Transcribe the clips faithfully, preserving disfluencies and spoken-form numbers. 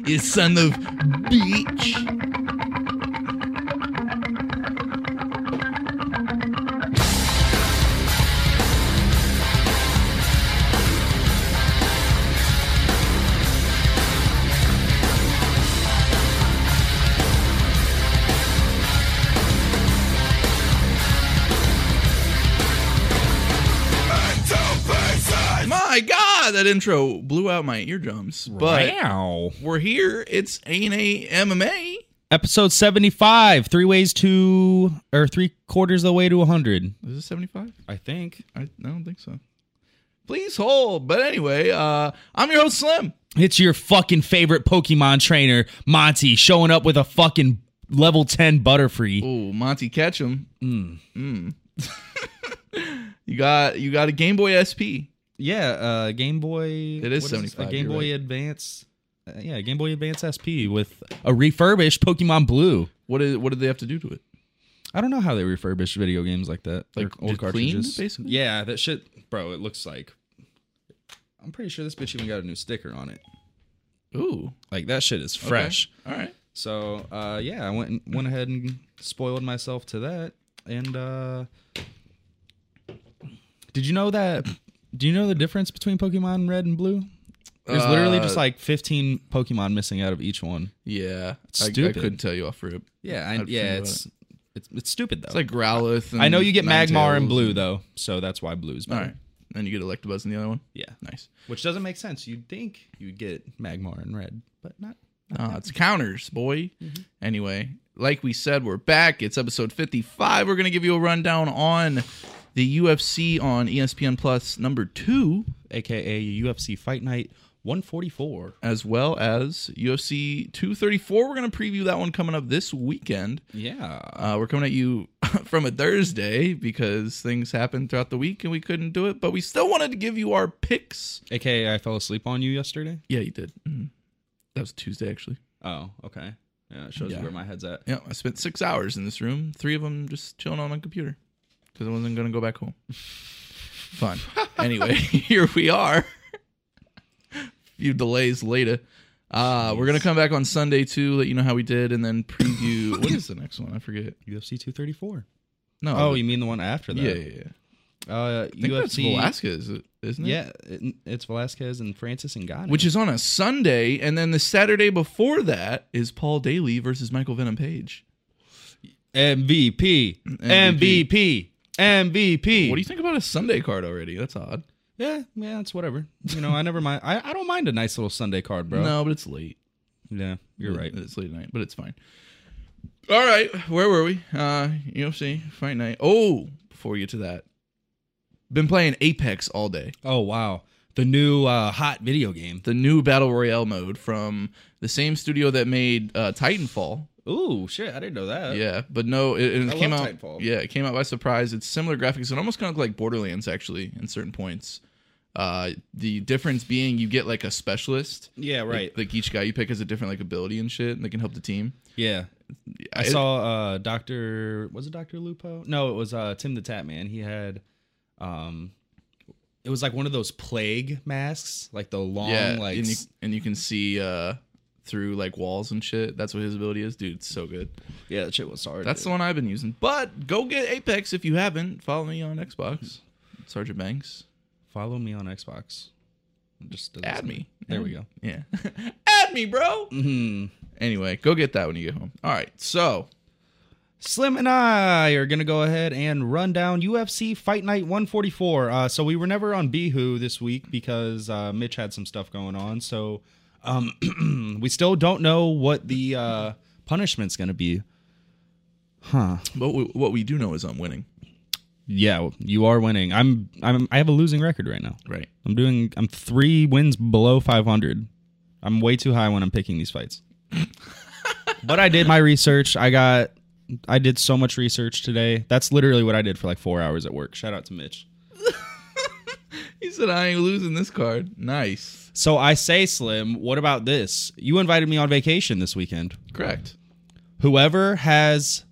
you son of bitch. My God, that intro blew out my eardrums. But wow. We're here. It's A and A M M A. Episode seventy-five. Three ways to, or three quarters of the way to one hundred. Is it seventy-five? I think. I, I don't think so. Please hold. But anyway, uh, I'm your host, Slim. It's your fucking favorite Pokemon trainer, Monty, showing up with a fucking level ten Butterfree. Oh, Monty Ketchum. Mm. Mm. you got you got a Game Boy S P. Yeah, uh, Game Boy. It is seventy-five. A Game Boy right. Advance. Uh, yeah, Game Boy Advance S P with a refurbished Pokemon Blue. What is? What did they have to do to it? I don't know how they refurbish video games like that. Like old just cartridges, cleaned, basically. Yeah, that shit, bro. It looks like. I'm pretty sure this bitch even got a new sticker on it. Ooh, like that shit is fresh. Okay. All right. So, uh, yeah, I went and went ahead and spoiled myself to that. And uh, did you know that? Do you know the difference between Pokemon Red and Blue? There's uh, literally just like fifteen Pokemon missing out of each one. Yeah, it's I, stupid. I couldn't tell you off rip. Yeah, I, yeah, it's, it. it's it's stupid though. It's like Growlithe. And I know you get Magmar in and Blue though, so that's why Blue's better. All right, then you get Electabuzz in the other one. Yeah, nice. Which doesn't make sense. You'd think you'd get Magmar in Red, but not. not oh, it's counters, boy. Mm-hmm. Anyway, like we said, we're back. It's episode fifty-five. We're gonna give you a rundown on the U F C on E S P N Plus number two, aka U F C Fight Night one forty-four, as well as U F C two thirty-four. We're going to preview that one coming up this weekend. Yeah. Uh, we're coming at you from a Thursday because things happened throughout the week and we couldn't do it, but we still wanted to give you our picks. A K A I fell asleep on you yesterday? Yeah, you did. Mm-hmm. That was Tuesday, actually. Oh, okay. Yeah, it shows yeah. you where my head's at. Yeah, I spent six hours in this room, three of them just chilling on my computer because I wasn't going to go back home. Fun. Anyway, here we are. Few delays later. Uh, we're going to come back on Sunday, too, let you know how we did, and then preview... What is the next one? I forget. U F C two thirty-four. No. Oh, you mean the one after that? Yeah, yeah, yeah. Uh, I think U F C... that's Velasquez, isn't it? Yeah, it, it's Velasquez and Francis Ngannou. Which is on a Sunday, and then the Saturday before that is Paul Daly versus Michael Venom Page. M V P. M V P. M V P. What do you think about a Sunday card already? That's odd. Yeah, yeah, it's whatever. You know, I never mind. I, I don't mind a nice little Sunday card, bro. No, but it's late. Yeah, you're right. It's late at night, but it's fine. All right, where were we? Uh, U F C Fight Night. Oh, before we get to that, been playing Apex all day. Oh, wow. The new uh, hot video game. The new Battle Royale mode from the same studio that made uh, Titanfall. Ooh, shit, I didn't know that. Yeah, but no, it, it I came love out. Titanfall. Yeah, it came out by surprise. It's similar graphics. It almost kind of look like Borderlands, actually, in certain points. Uh, the difference being you get like a specialist. Yeah, right. Like, like each guy you pick has a different like ability and shit, and they can help the team. Yeah. I it, saw uh, Doctor Was it Doctor Lupo? No, it was uh, Tim the Tap Man. He had, um, it was like one of those plague masks, like the long, yeah, like, and you, and you can see uh through like walls and shit. That's what his ability is, dude. It's so good. Yeah, that shit was hard. That's dude. the one I've been using. But go get Apex if you haven't. Follow me on Xbox, Sergeant Banks. Follow me on Xbox. Just add me. There add we go. Yeah. Add me, bro. Mm-hmm. Anyway, go get that when you get home. All right. So, Slim and I are going to go ahead and run down U F C Fight Night one forty-four. Uh, so we were never on Bihu this week because uh, Mitch had some stuff going on. So um, we still don't know what the uh, punishment's going to be. Huh. But w- what we do know is I'm winning. Yeah, you are winning. I'm I'm I have a losing record right now. Right. I'm doing I'm three wins below five hundred. I'm way too high when I'm picking these fights. But I did my research. I got I did so much research today. That's literally what I did for like four hours at work. Shout out to Mitch. He said I ain't losing this card. Nice. So I say, Slim, what about this? You invited me on vacation this weekend. Correct. Whoever has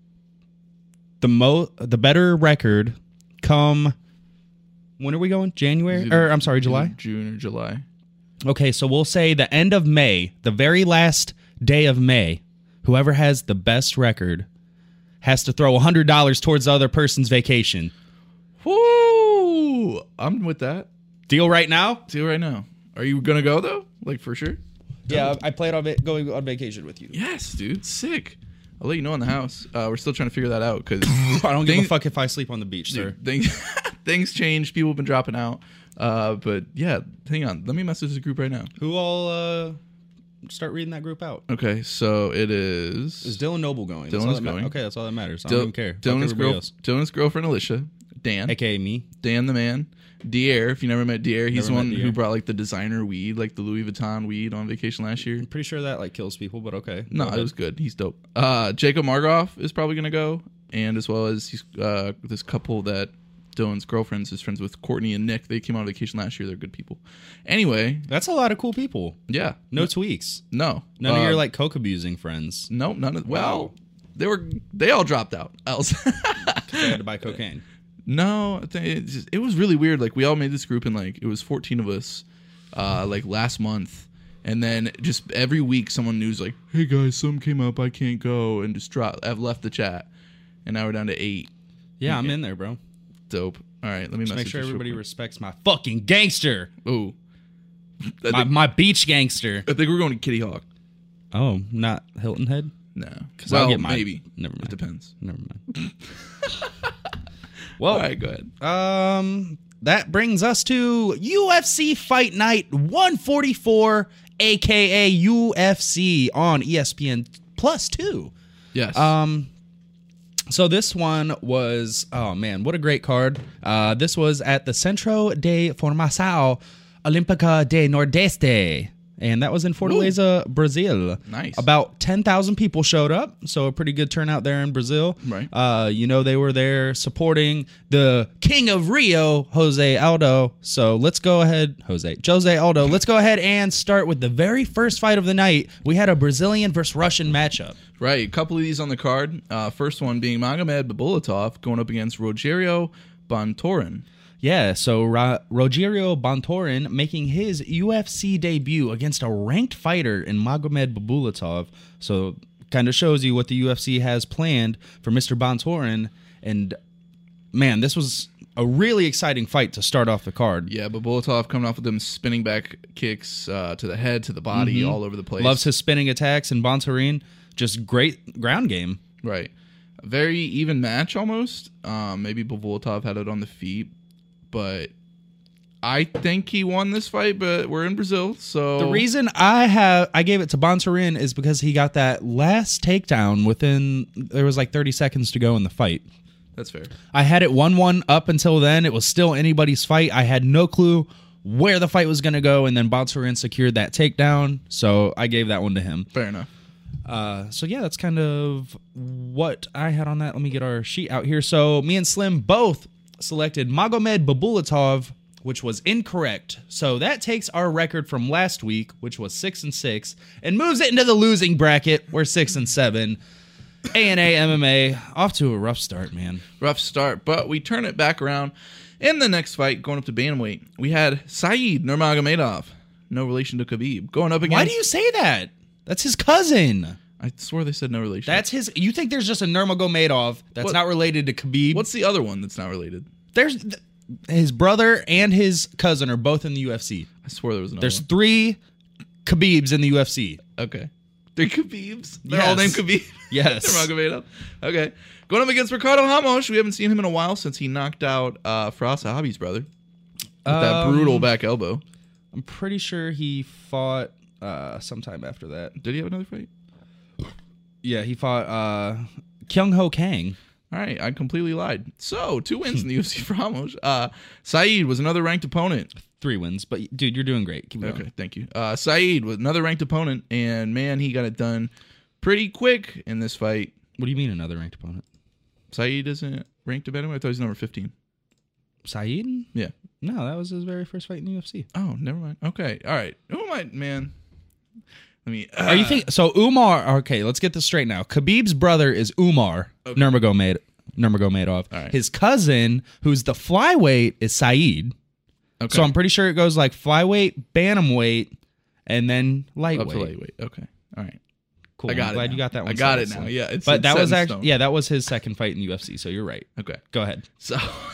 the mo the better record come when are we going? January? Or I'm sorry, July? June or July. Okay, so we'll say the end of May, the very last day of May, whoever has the best record has to throw one hundred dollars towards the other person's vacation. Woo! I'm with that. Deal right now? Deal right now. Are you gonna go though? Like for sure? Yeah, I plan on va- going on vacation with you. Yes, dude. Sick. I'll let you know in the house. Uh, we're still trying to figure that out because I don't give a fuck if I sleep on the beach, sir. Things things change. People have been dropping out. Uh, but yeah, hang on. Let me message the group right now. Who all uh, start reading that group out? Okay, so it is. Is Dylan Noble going? Dylan is going. Ma- okay, that's all that matters. I Dil- don't even care. Dylan's, girl- Dylan's girlfriend Alicia, Dan, A K A me, Dan the man, Dier. If you never met Dier, he's Never the one met who Dier. brought like the designer weed, like the Louis Vuitton weed, on vacation last year. I'm pretty sure that like kills people, but okay. No, Go it ahead. was good. He's dope. Uh, Jacob Margoff is probably gonna go, and as well as he's uh, this couple that Dylan's girlfriends is friends with, Courtney and Nick. They came on vacation last year. They're good people. Anyway, That's a lot of cool people. yeah, No tweaks. no, None uh, of your like coke abusing friends. no, none of. Well, Wow. they were they all dropped out. Else, They had to buy cocaine. no, I think it, just, it was really weird. Like we all made this group, and like it was fourteen of us, uh, like last month. And then just every week, someone news like, "Hey guys, something came up. I can't go," and just drop. I've left the chat, and now we're down to eight. Yeah, I'm in there, bro. Dope. All right, let me Just message make sure this real everybody quick. respects my fucking gangster. Oh, I My, think, my beach gangster. I think we're going to Kitty Hawk. Oh, not Hilton Head? No, Because well, I'll get mine. maybe. Never It mind. depends. Never mind. Well, All right, go ahead. um, that brings us to U F C Fight Night one forty-four, aka U F C on E S P N Plus two. Yes. Um, so this one was, oh man, what a great card. Uh, this was at the Centro de Formação Olímpica de Nordeste, and that was in Fortaleza, Brazil. Nice. About ten thousand people showed up, so a pretty good turnout there in Brazil. Right. Uh, you know, they were there supporting the King of Rio, Jose Aldo. So let's go ahead, Jose, Jose Aldo. Let's go ahead and start with the very first fight of the night. We had a Brazilian versus Russian matchup. Right, a couple of these on the card. Uh, first one being Magomed Babulatov going up against Rogerio Bontorin. Yeah, so Ro- Rogerio Bontorin making his U F C debut against a ranked fighter in Magomed Babulatov. So kind of shows you what the U F C has planned for Mister Bontorin. And man, this was a really exciting fight to start off the card. Yeah, Babulatov coming off with them spinning back kicks uh, to the head, to the body, all over the place. Loves his spinning attacks, and Bontorin, just great ground game. Right. A very even match almost. Um, maybe Babulatov had it on the feet, but I think he won this fight, but we're in Brazil, so... The reason I have I gave it to Bontorin is because he got that last takedown within, there was like thirty seconds to go in the fight. That's fair. I had it one one up until then. It was still anybody's fight. I had no clue where the fight was going to go, and then Bontorin secured that takedown, so I gave that one to him. Fair enough. Uh, so yeah, that's kind of what I had on that. Let me get our sheet out here. So me and Slim both selected Magomed Babulatov, which was incorrect. So that takes our record from last week, which was six and six, and moves it into the losing bracket. We're six and seven. A and A M M A off to a rough start, man. Rough start, but we turn it back around. In the next fight, going up to bantamweight, we had Saeed Nurmagomedov, no relation to Khabib, going up against... Why do you say that? That's his cousin. I swore they said no relation. That's his. You think there's just a Nurmagomedov that's What- not related to Khabib? What's the other one that's not related? There's th- his brother and his cousin are both in the U F C. I swore there was another There's one. three Khabibs in the U F C. Okay. Three Khabibs? They're all Yes. named Khabib? Yes. Nurmagomedov. Okay. Going up against Ricardo Ramos. We haven't seen him in a while since he knocked out uh, Faraz Sahabi's brother with that Um, brutal back elbow. I'm pretty sure he fought uh, sometime after that. Did he have another fight? Yeah, he fought uh, Kyung Ho Kang. All right, I completely lied. So, two wins in the U F C for Ramos. Uh, Saeed was another ranked opponent. Three wins, but dude, you're doing great. Keep going. Okay, thank you. Uh, Saeed was another ranked opponent, and man, he got it done pretty quick in this fight. What do you mean another ranked opponent? Saeed isn't ranked anyway. I thought he was number fifteen. Saeed? Yeah. No, that was his very first fight in the U F C. Oh, never mind. Okay, all right. Who am I, man? Let me. Uh, Are you think so? Umar. Okay, let's get this straight now. Khabib's brother is Umar Okay. Nurmagomedov. Nurmagomedov. All right. His cousin, who's the flyweight, is Saeed. Okay. So I'm pretty sure it goes like flyweight, bantamweight, and then lightweight. Up to lightweight. Okay. All right. Cool. I got I'm it glad now. you got that one. I got it settled, now. Slim. Yeah. It's, But it's that set was in actually stone. yeah, that was his second fight in the U F C. So you're right. Okay. Go ahead. So,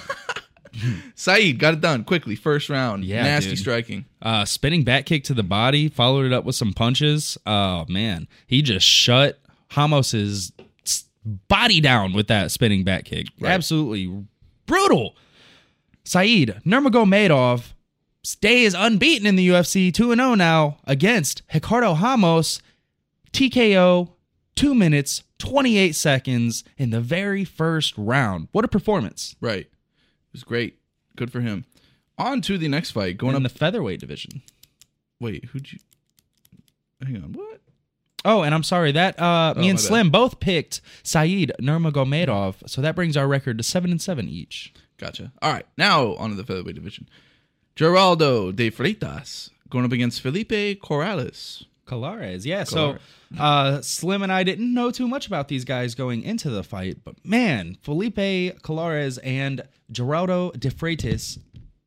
Saeed got it done quickly. First round. Yeah, Nasty dude. striking. Uh, spinning back kick to the body, followed it up with some punches. Oh man, he just shut Hamos's s- body down with that spinning back kick. Right. Absolutely brutal. Saeed Nurmagomedov stays unbeaten in the U F C, two and oh now against Ricardo Ramos. T K O, two minutes, twenty-eight seconds in the very first round. What a performance. Right. It was great. Good for him. On to the next fight. Going in up. the featherweight division. Wait, who'd you. Hang on. What? Oh, and I'm sorry that uh, Oh, me and my bad. Slim both picked Saeed Nurmagomedov, so that brings our record to seven and seven each. Gotcha. All right. Now on to the featherweight division. Geraldo de Freitas going up against Felipe Corrales. Colares, yeah. So uh, Slim and I didn't know too much about these guys going into the fight, but man, Felipe Colares and Geraldo de Freitas,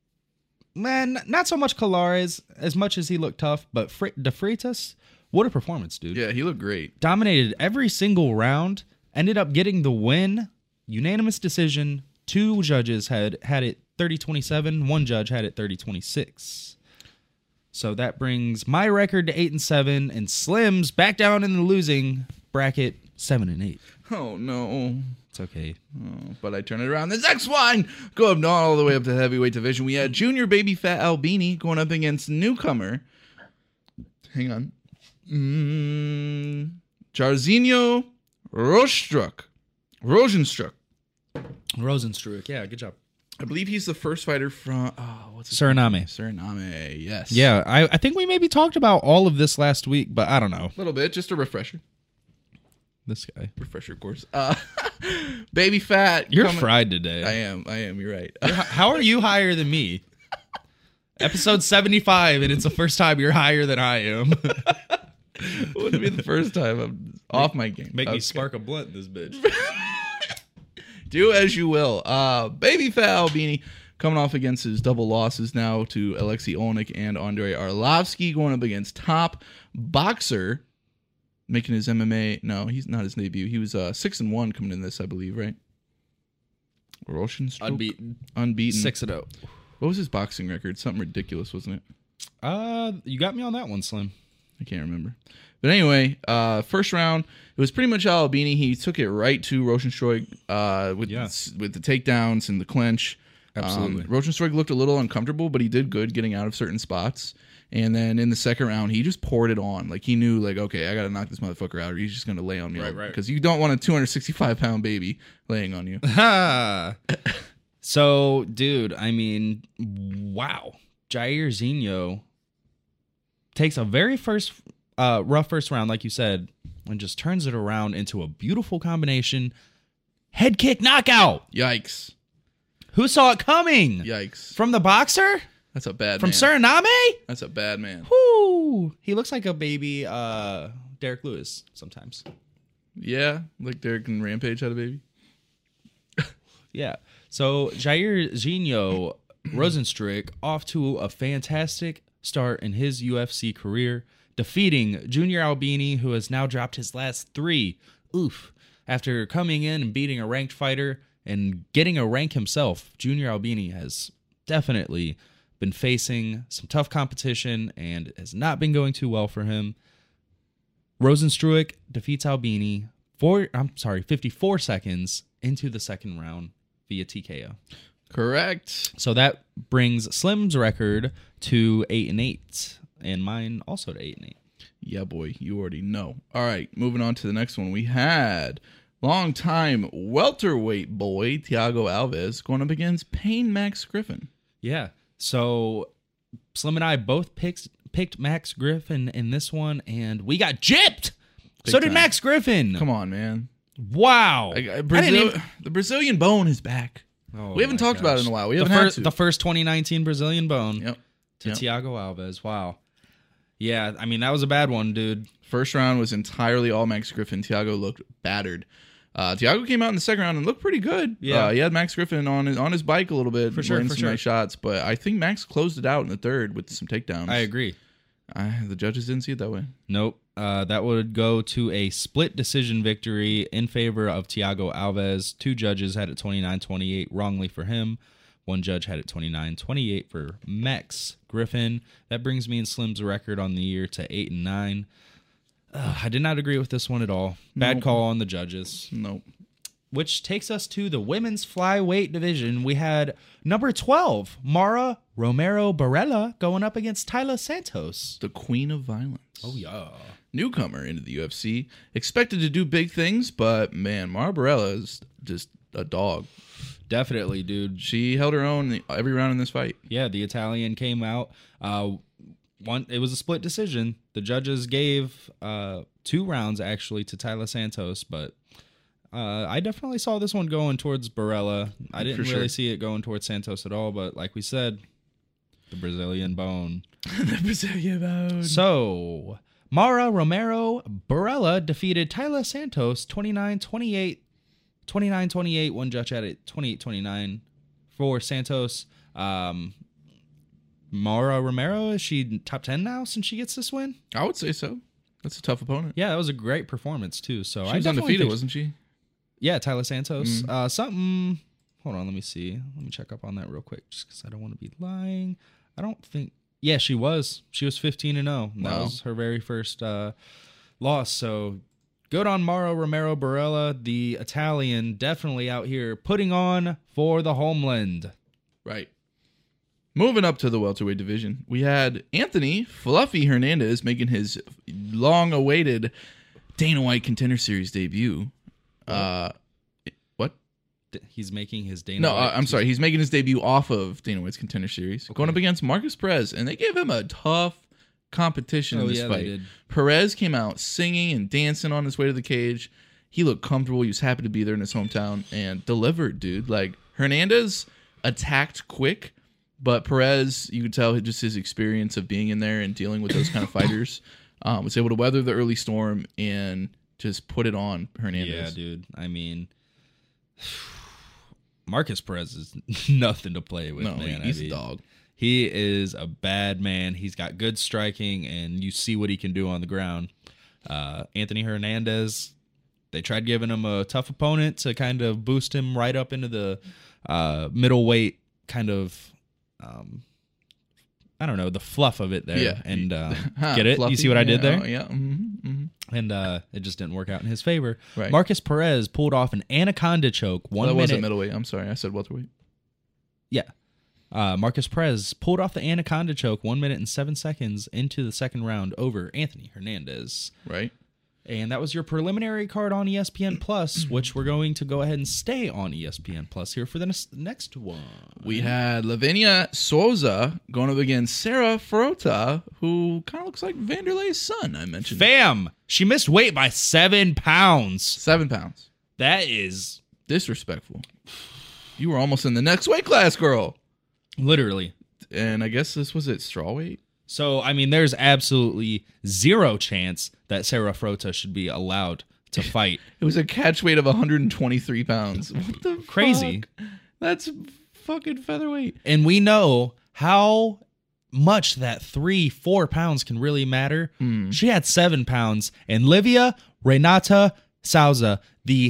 man, not so much Colares as much as he looked tough, but Fre- de Freitas, what a performance, dude. Yeah, he looked great. Dominated every single round, ended up getting the win, unanimous decision. Two judges had had it thirty twenty-seven, one judge had it thirty twenty-six. So that brings my record to eight and seven, and Slim's back down in the losing bracket, seven and eight. Oh, no. It's okay. Oh, but I turn it around. This next one, go up all the way up to the heavyweight division. We had Junior Baby Fat Albini going up against newcomer. Hang on. Mm, Jairzinho Rosenstruck. Rosenstruck. Rosenstruck, yeah, good job. I believe he's the first fighter from oh, what's his Suriname. name? Suriname, yes. Yeah, I, I think we maybe talked about all of this last week, but I don't know. A little bit, just a refresher. This guy. Refresher course. Uh, Baby Fat. You're coming- fried today. I am. I am. You're right. You're hi- How are you higher than me? Episode seventy-five, and it's the first time you're higher than I am. Wouldn't be the first time I'm off my game. Make me Okay. spark a blunt, this bitch. Do as you will. Uh, Baby Fat Albini coming off against his double losses now to Alexei Olnik and Andrei Arlovsky, going up against top boxer, making his M M A. No, he's not his debut. He was uh, six and one coming in this, I believe, right? Rosenstruck? Unbeaten. Unbeaten. Six and oh. What was his boxing record? Something ridiculous, wasn't it? Uh, you got me on that one, Slim. I can't remember. But anyway, uh, first round, it was pretty much Albini. He took it right to Rosenstruck uh, with, Yeah. with the takedowns and the clinch. Absolutely. Um, Rosenstruck looked a little uncomfortable, but he did good getting out of certain spots. And then in the second round, he just poured it on. Like he knew, like, okay, I got to knock this motherfucker out, or he's just going to lay on me. Right, right. Because you don't want a two hundred sixty-five pound baby laying on you. Ha! So, dude, I mean, wow. Jairzinho takes a very first, uh, rough first round, like you said, and just turns it around into a beautiful combination. Head kick knockout. Yikes. Who saw it coming? Yikes. From the boxer? That's a bad From man. Suriname? That's a bad man. Whoo! He looks like a baby uh, Derek Lewis sometimes. Yeah, like Derek and Rampage had a baby. Yeah. So Jairzinho Rosenstruck off to a fantastic start in his U F C career, defeating Junior Albini, who has now dropped his last three. Oof. After coming in and beating a ranked fighter and getting a rank himself, Junior Albini has definitely been facing some tough competition and has not been going too well for him. Rosenstruck defeats Albini for, I'm sorry, fifty-four seconds into the second round via T K O. Correct. So that brings Slim's record to eight and eight, and mine also to eight and eight. Yeah, boy, you already know. All right, moving on to the next one. We had longtime welterweight boy Thiago Alves going up against Payne Max Griffin. Yeah. So Slim and I both picked picked Max Griffin in this one, and we got gypped. Big so did time. Max Griffin. Come on, man. Wow. I, I, I Brazil, didn't even- the Brazilian bone is back. Oh we haven't my talked about gosh. it in a while. We the, haven't fir- had to. the first twenty nineteen Brazilian bone Yep. to Yep. Thiago Alves. Wow. Yeah, I mean, that was a bad one, dude. First round was entirely all Max Griffin. Thiago looked battered. Uh, Thiago came out in the second round and looked pretty good. Yeah. Uh, he had Max Griffin on his on his bike a little bit, For sure, landing for some sure. nice shots. But I think Max closed it out in the third with some takedowns. I agree. I, the judges didn't see it that way. Nope. Uh, that would go to a split decision victory in favor of Thiago Alves. Two judges had it twenty-nine twenty-eight wrongly for him. One judge had it twenty-nine twenty-eight for Max Griffin. That brings me and Slim's record on the year to eight and nine. Uh, I did not agree with this one at all. Bad Nope. call on the judges. Nope. Which takes us to the women's flyweight division. We had number twelve, Mara Romero Barella, going up against Tyler Santos. The queen of violence. Oh, yeah. Newcomer into the U F C. Expected to do big things, but man, Mara Barella is just a dog. Definitely, dude. She held her own every round in this fight. Yeah, the Italian came out. Uh, one, it was a split decision. The judges gave uh, two rounds, actually, to Tyler Santos, but uh, I definitely saw this one going towards Barella. I didn't For really sure. see it going towards Santos at all, but like we said, the Brazilian bone. The Brazilian bone. So, Mara Romero Barella defeated Tyler Santos twenty-nine twenty-eight. twenty-nine twenty-eight. One judge had it twenty-eight twenty-nine for Santos. Um, Mara Romero, is she top ten now since she gets this win? I would say so. That's a tough opponent. Yeah, that was a great performance too. So She I was definitely undefeated, think- wasn't she? Yeah, Tyler Santos. Mhm. Uh, something. Hold on, let me see. Let me check up on that real quick, just because I don't want to be lying. I don't think. Yeah, she was. She was fifteen and zero. That Wow. was her very first uh, loss. So good on Mara Romero Barella, the Italian, definitely out here putting on for the homeland. Right. Moving up to the welterweight division, we had Anthony Fluffy Hernandez making his long-awaited Dana White Contender Series debut. Uh, what? D- He's making his Dana. No, White uh, I'm sorry. He's making his debut off of Dana White's Contender Series, going up against Marcus Perez, and they gave him a tough competition Oh, in this yeah, they fight. did. Perez came out singing and dancing on his way to the cage. He looked comfortable. He was happy to be there in his hometown and delivered, dude. Like, Hernandez attacked quick, but Perez, you could tell just his experience of being in there and dealing with those kind of fighters, um, was able to weather the early storm and just put it on Hernandez. Yeah, dude. I mean, Marcus Perez is nothing to play with, No, man. he's I mean, a dog. He is a bad man. He's got good striking, and you see what he can do on the ground. Uh, Anthony Hernandez, they tried giving him a tough opponent to kind of boost him right up into the uh, middleweight kind of, um, I don't know, the fluff of it there. Yeah. And uh, Huh, get it? Fluffy? You see what I did Yeah, there? oh, yeah. Mm-hmm, mm-hmm. And uh, it just didn't work out in his favor. Right. Marcus Perez pulled off an anaconda choke. One Well, that minute. wasn't middleweight. I'm sorry. I said welterweight. Yeah. Uh, Marcus Perez pulled off the anaconda choke one minute and seven seconds into the second round over Anthony Hernandez. Right. And that was your preliminary card on E S P N Plus, which we're going to go ahead and stay on E S P N Plus here for the next, next one. We had Lavinia Souza going up against Sarah Frota, who kind of looks like Vanderlei's son, I mentioned. Fam, she missed weight by seven pounds. Seven pounds. That is Disrespectful. You were almost in the next weight class, girl. literally. And I guess this was at strawweight. So, I mean, there's absolutely zero chance that Sarah Frota should be allowed to fight. It was a catch weight of one hundred twenty-three pounds. What the Crazy. fuck? That's fucking featherweight. And we know how much that three, four pounds can really matter. Mm. She had seven pounds. And Livia Renata Souza, the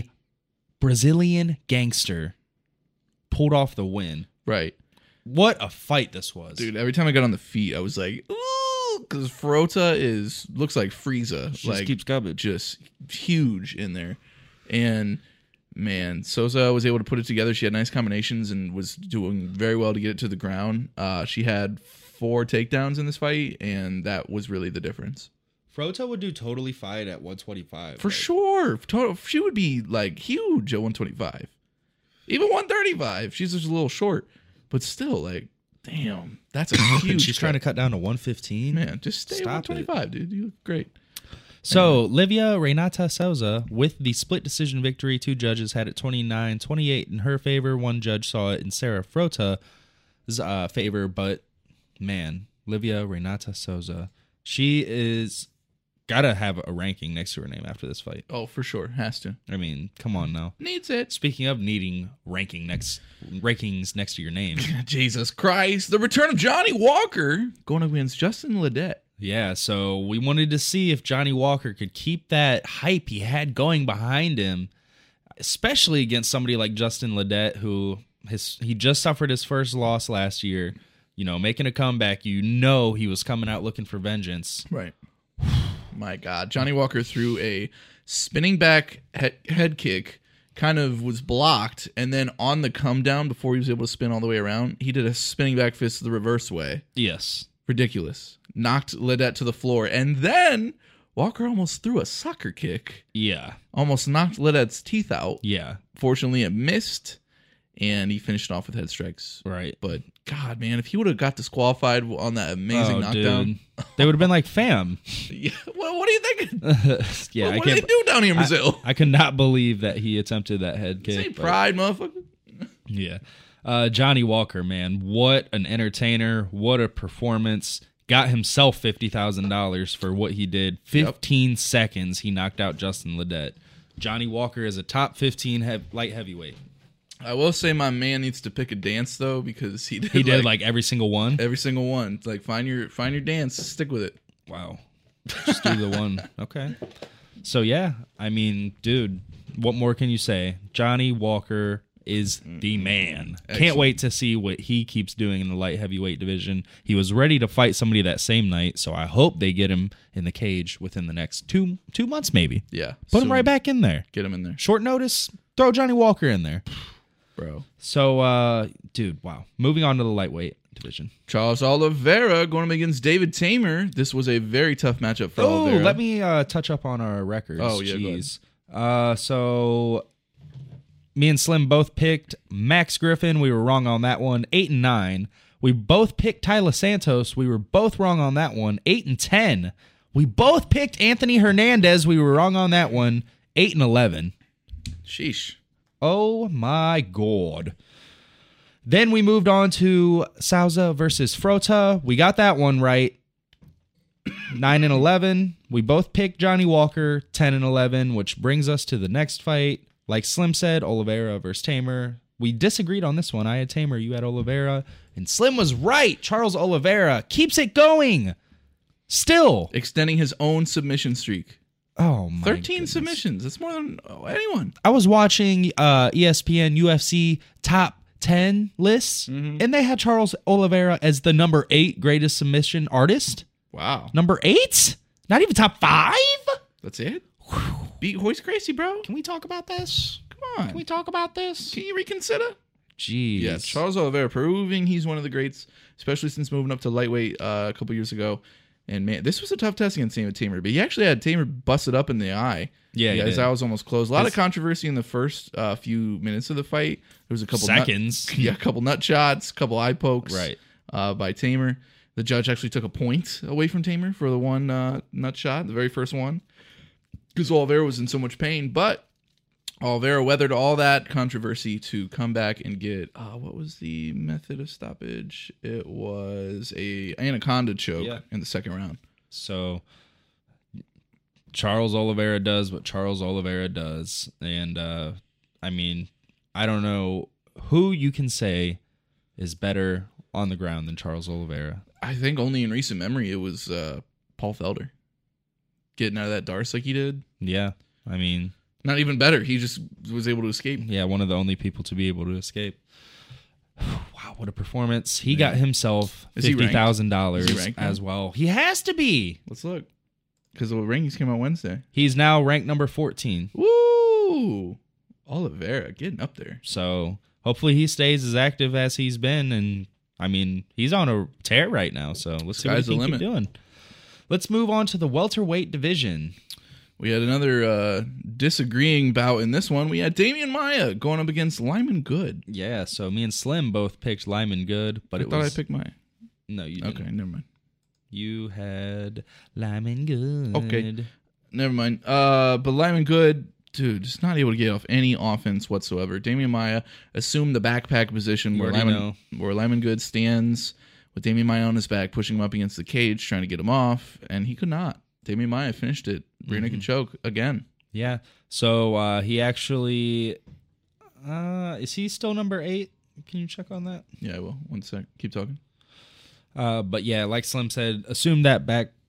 Brazilian gangster, pulled off the win. Right. What a fight this was. Dude, every time I got on the feet, I was like, ooh, because Frota is, looks like Frieza. She like, just keeps coming. just huge in there. And man, Souza was able to put it together. She had nice combinations and was doing very well to get it to the ground. Uh, she had four takedowns in this fight, and that was really the difference. Frota would do totally fine at one twenty-five. For like, sure. Total, she would be like huge at one twenty-five. Even one thirty-five. She's just a little short. But still, like, damn, that's a huge. She's trying to cut down to one fifteen. Man, just stay at Stop one twenty-five, dude. You look great. So, Livia Renata Souza, with the split decision victory, two judges had it twenty-nine twenty-eight in her favor. One judge saw it in Sarah Frota's uh, favor. But, man, Livia Renata Souza, she is got to have a ranking next to her name after this fight. Oh, for sure. Has to. I mean, come on now. Needs it. Speaking of needing ranking next rankings next to your name. Jesus Christ. The return of Johnny Walker going up against Justin Ledet. Yeah, so we wanted to see if Johnny Walker could keep that hype he had going behind him, especially against somebody like Justin Ledet, who his he just suffered his first loss last year. You know, making a comeback, you know he was coming out looking for vengeance. Right. My God. Johnny Walker threw a spinning back he- head kick, kind of was blocked, and then on the come down before he was able to spin all the way around, he did a spinning back fist the reverse way. Yes. Ridiculous. Knocked Ledet to the floor, and then Walker almost threw a soccer kick. Yeah. Almost knocked Ledet's teeth out. Yeah. Fortunately, it missed, and he finished off with head strikes. Right. But, God, man, if he would have got disqualified on that amazing oh, knockdown. Dude. They would have been like, fam. Yeah, well, what are you thinking? yeah, what I what do can't, they do down here in Brazil? I, I could not believe that he attempted that head This kick. ain't but- pride, motherfucker. Yeah. Uh, Johnny Walker, man, what an entertainer. What a performance. Got himself fifty thousand dollars for what he did. fifteen yep. seconds, he knocked out Justin Ledet. Johnny Walker is a top fifteen hev- light heavyweight. I will say my man needs to pick a dance, though, because he did, he did like, like every single one? Every single one. Like, find your find your dance. Stick with it. Wow. Just do the one. Okay. So, yeah, I mean, dude, what more can you say? Johnny Walker is the man. Excellent. Can't wait to see what he keeps doing in the light heavyweight division. He was ready to fight somebody that same night, so I hope they get him in the cage within the next two two months, maybe. Yeah. Put him right back in there. Get him in there. Short notice, throw Johnny Walker in there. Bro. So, uh, dude, wow. Moving on to the lightweight division. Charles Oliveira going up against David Tamer. This was a very tough matchup for oh, Oliveira. let me uh, touch up on our records. Oh, yeah, Jeez. Uh, so... Me and Slim both picked Max Griffin. We were wrong on that one. Eight and nine. We both picked Tyler Santos. We were both wrong on that one. Eight and ten. We both picked Anthony Hernandez. We were wrong on that one. Eight and eleven. Sheesh. Oh my God. Then we moved on to Souza versus Frota. We got that one right. Nine and eleven. We both picked Johnny Walker. Ten and eleven, which brings us to the next fight. Like Slim said, Oliveira versus Tamer. We disagreed on this one. I had Tamer, you had Oliveira. And Slim was right. Charles Oliveira keeps it going. Still. Extending his own submission streak. Oh, my thirteen goodness. submissions. That's more than anyone. I was watching uh, E S P N U F C top ten lists, mm-hmm. and they had Charles Oliveira as the number eight greatest submission artist. Wow. Number eight? Not even top five? That's it? Beat Royce Gracie, bro. Can we talk about this? Come on. Can we talk about this? Can you reconsider? Jeez. Yeah, Charles Oliveira proving he's one of the greats, especially since moving up to lightweight uh, a couple years ago. And, man, this was a tough test against Tamer, but he actually had Tamer busted up in the eye. Yeah, yeah, he his did. eye was almost closed. A lot of controversy in the first uh, few minutes of the fight. There was a couple seconds. Nut, yeah, a couple nut shots, a couple eye pokes right. uh, by Tamer. The judge actually took a point away from Tamer for the one uh, nut shot, the very first one, because Oliveira was in so much pain. But Oliveira weathered all that controversy to come back and get, uh, what was the method of stoppage? It was a anaconda choke yeah. in the second round. So Charles Oliveira does what Charles Oliveira does. And, uh, I mean, I don't know who you can say is better on the ground than Charles Oliveira. I think only in recent memory it was uh, Paul Felder. Getting out of that Darce like he did. Yeah, I mean... Not even better. He just was able to escape. Yeah, one of the only people to be able to escape. Wow, what a performance. He got himself fifty thousand dollars as well. He has to be. Let's look. Because the rankings came out Wednesday. He's now ranked number fourteen. Woo! Oliveira getting up there. So hopefully he stays as active as he's been. And, I mean, he's on a tear right now. So let's see what he can keep doing. Let's move on to the welterweight division. We had another uh, disagreeing bout in this one. We had Damian Maia going up against Lyman Good. Yeah, so me and Slim both picked Lyman Good, but I it thought was... I picked Maia. No, you didn't. Okay, never mind. You had Lyman Good. Okay, never mind. Uh, but Lyman Good, dude, just not able to get off any offense whatsoever. Damian Maia assumed the backpack position You where already Lyman, know. where Lyman Good stands with Damian Maia on his back, pushing him up against the cage, trying to get him off, and he could not. Damian Maia finished it. Rear naked mm-hmm. choke again. Yeah. So uh, he actually... Uh, is he still number eight? Can you check on that? Yeah, I will. One sec. Keep talking. Uh, but yeah, like Slim said, assume that back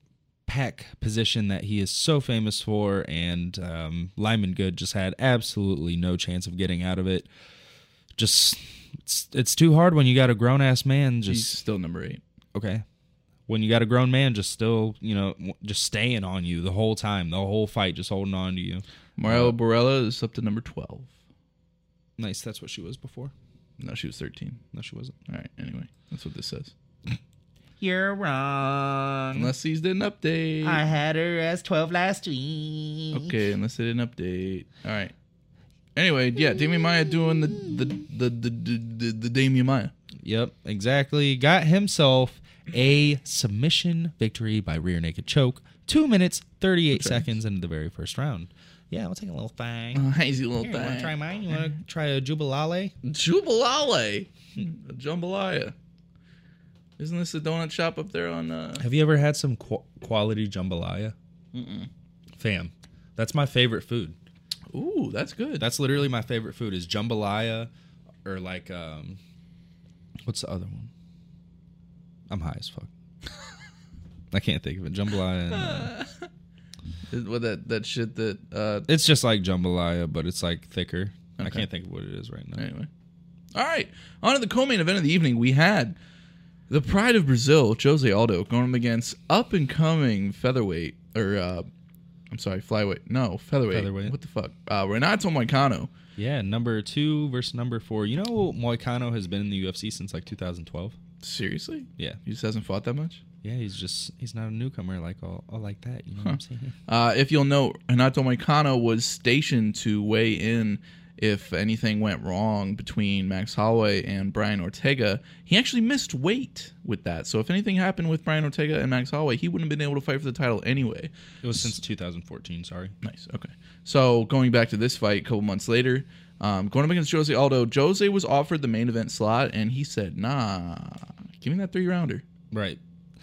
pack position that he is so famous for, and um, Lyman Good just had absolutely no chance of getting out of it. Just it's, it's too hard when you got a grown ass man. Just He's still number eight. okay. When you got a grown man just still, you know, just staying on you the whole time, the whole fight, just holding on to you. Mario Uh, Borella is up to number twelve. Nice. That's what she was before. No, she was thirteen. No, she wasn't. All right. Anyway, that's what this says. You're wrong. Unless these didn't update. I had her as twelve last week. Okay, unless they didn't update. All right. Anyway, yeah, Damian Maya doing the the the the the, the, the Damian Maya. Yep, exactly. Got himself a submission victory by rear naked choke. Two minutes, thirty-eight Okay. seconds into the very first round. Yeah, we'll take a little thing. Uh, hazy little Here, you want to try thing. mine? You want to try a Jubilale? Jubilale. A jambalaya. Isn't this a donut shop up there on... Uh... Have you ever had some qu- quality jambalaya? Mm-mm. Fam, that's my favorite food. Ooh, that's good. That's literally my favorite food is jambalaya or like, um, what's the other one? I'm high as fuck. I can't think of it. Jambalaya. And, uh, Is- what that that shit that... Uh... it's just like jambalaya, but it's like thicker. I Okay. can't think of what it is right now. Anyway. All right. On to the co-main event of the evening. We had the pride of Brazil, Jose Aldo, going up against up-and-coming featherweight, or, uh, I'm sorry, flyweight. No, featherweight. Featherweight. What the fuck? Uh, Renato Moicano. Yeah, number two versus number four. You know, Moicano has been in the U F C since like two thousand twelve. Seriously? Yeah, He just hasn't fought that much? yeah. He's just he's not a newcomer like all, all like that. You know what I'm saying? Uh, if you'll note, Renato Moicano was stationed to weigh in if anything went wrong between Max Holloway and Brian Ortega. He actually missed weight with that. So if anything happened with Brian Ortega and Max Holloway, he wouldn't have been able to fight for the title anyway. It was since two thousand fourteen. Sorry. Nice. Okay. So going back to this fight a couple months later, um, going up against Jose Aldo, Jose was offered the main event slot, and he said, nah, give me that three-rounder. Right.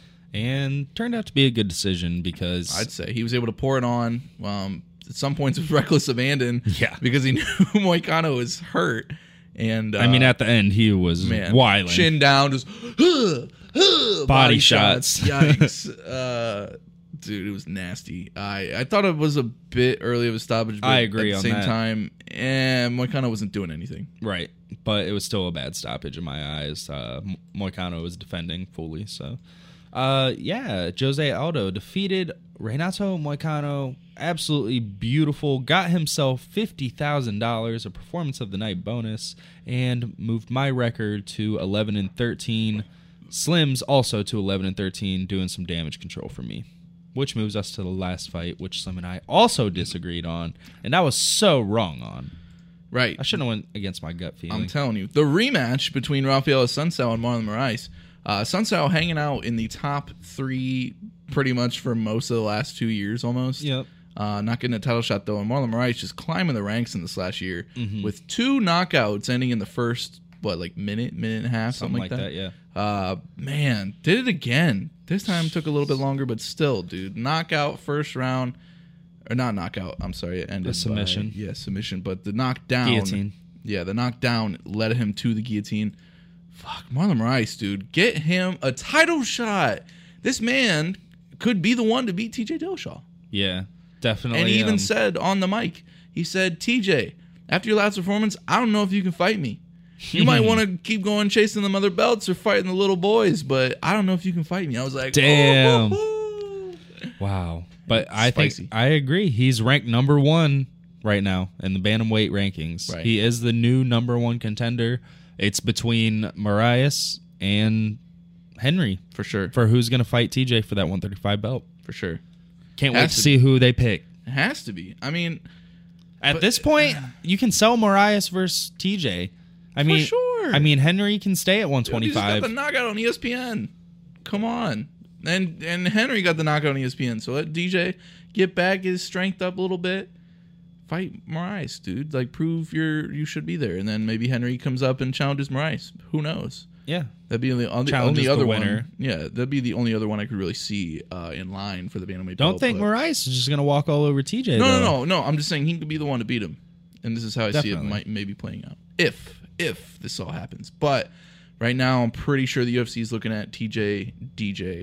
And turned out to be a good decision because I'd say he was able to pour it on. Um, at some points, it was reckless abandon. Yeah. Because he knew Moicano was hurt. And uh, I mean, at the end, he was man, wilding. chin down, just huh, huh, body, shots. Yikes. uh, dude, it was nasty. I, I thought it was a bit early of a stoppage. But I agree At the on same that. time, eh, Moicano wasn't doing anything. Right. But it was still a bad stoppage in my eyes. Uh, Mo- Moicano was defending fully. So, uh, yeah, Jose Aldo defeated Renato Moicano. Absolutely beautiful. Got himself fifty thousand dollars, a performance of the night bonus, and moved my record to eleven and thirteen. Slim's also to eleven and thirteen, doing some damage control for me. Which moves us to the last fight, which Slim and I also disagreed on. And I was so wrong on. Right. I shouldn't have went against my gut feeling. I'm telling you. The rematch between Rafael Assunção and Marlon Moraes. Uh, Assunção hanging out in the top three pretty much for most of the last two years almost. Yep. Uh, not getting a title shot, though. And Marlon Moraes just climbing the ranks in this last year Mhm. with two knockouts ending in the first, what, like minute, minute and a half, something, Something like that, yeah. Uh, man, did it again. This time took a little bit longer, but still, dude. Knockout first round. Or not knockout. I'm sorry. It ended A submission. by- yeah, submission. But the knockdown. Guillotine. Yeah, the knockdown led him to the guillotine. Fuck, Marlon Moraes, dude. Get him a title shot. This man could be the one to beat T J Dillashaw. Yeah, definitely. And he even um, said on the mic, he said, T J, after your last performance, I don't know if you can fight me. You might want to keep going chasing them other belts or fighting the little boys, but I don't know if you can fight me. I was like, Damn. oh, wow. But I Spicy. think I agree. He's ranked number one right now in the bantamweight rankings. Right. He is the new number one contender. It's between Moraes and Henry for sure, for who's going to fight T J for that one thirty-five belt. for sure. Can't Has wait to to see who they pick. It has to be. I mean, At But- this point, you can sell Moraes versus T J. I For mean, sure. I mean Henry can stay at one dude, he just got twenty-five. the knockout on E S P N. Come on. And and Henry got the knockout on E S P N. So let D J get back his strength up a little bit. Fight Moraes, dude. Like, prove you're you should be there. And then maybe Henry comes up and challenges Moraes. Who knows? Yeah. That'd be the only, Challenges only the other winner. one. Yeah, that'd be the only other one I could really see uh, in line for the bantamweight Don't belt, think but- Moraes is just going to walk all over T J. No, though. no, no, no. I'm just saying he could be the one to beat him, and this is how I see it Definitely. might maybe playing out if if this all happens. But right now, I'm pretty sure the U F C is looking at T J D J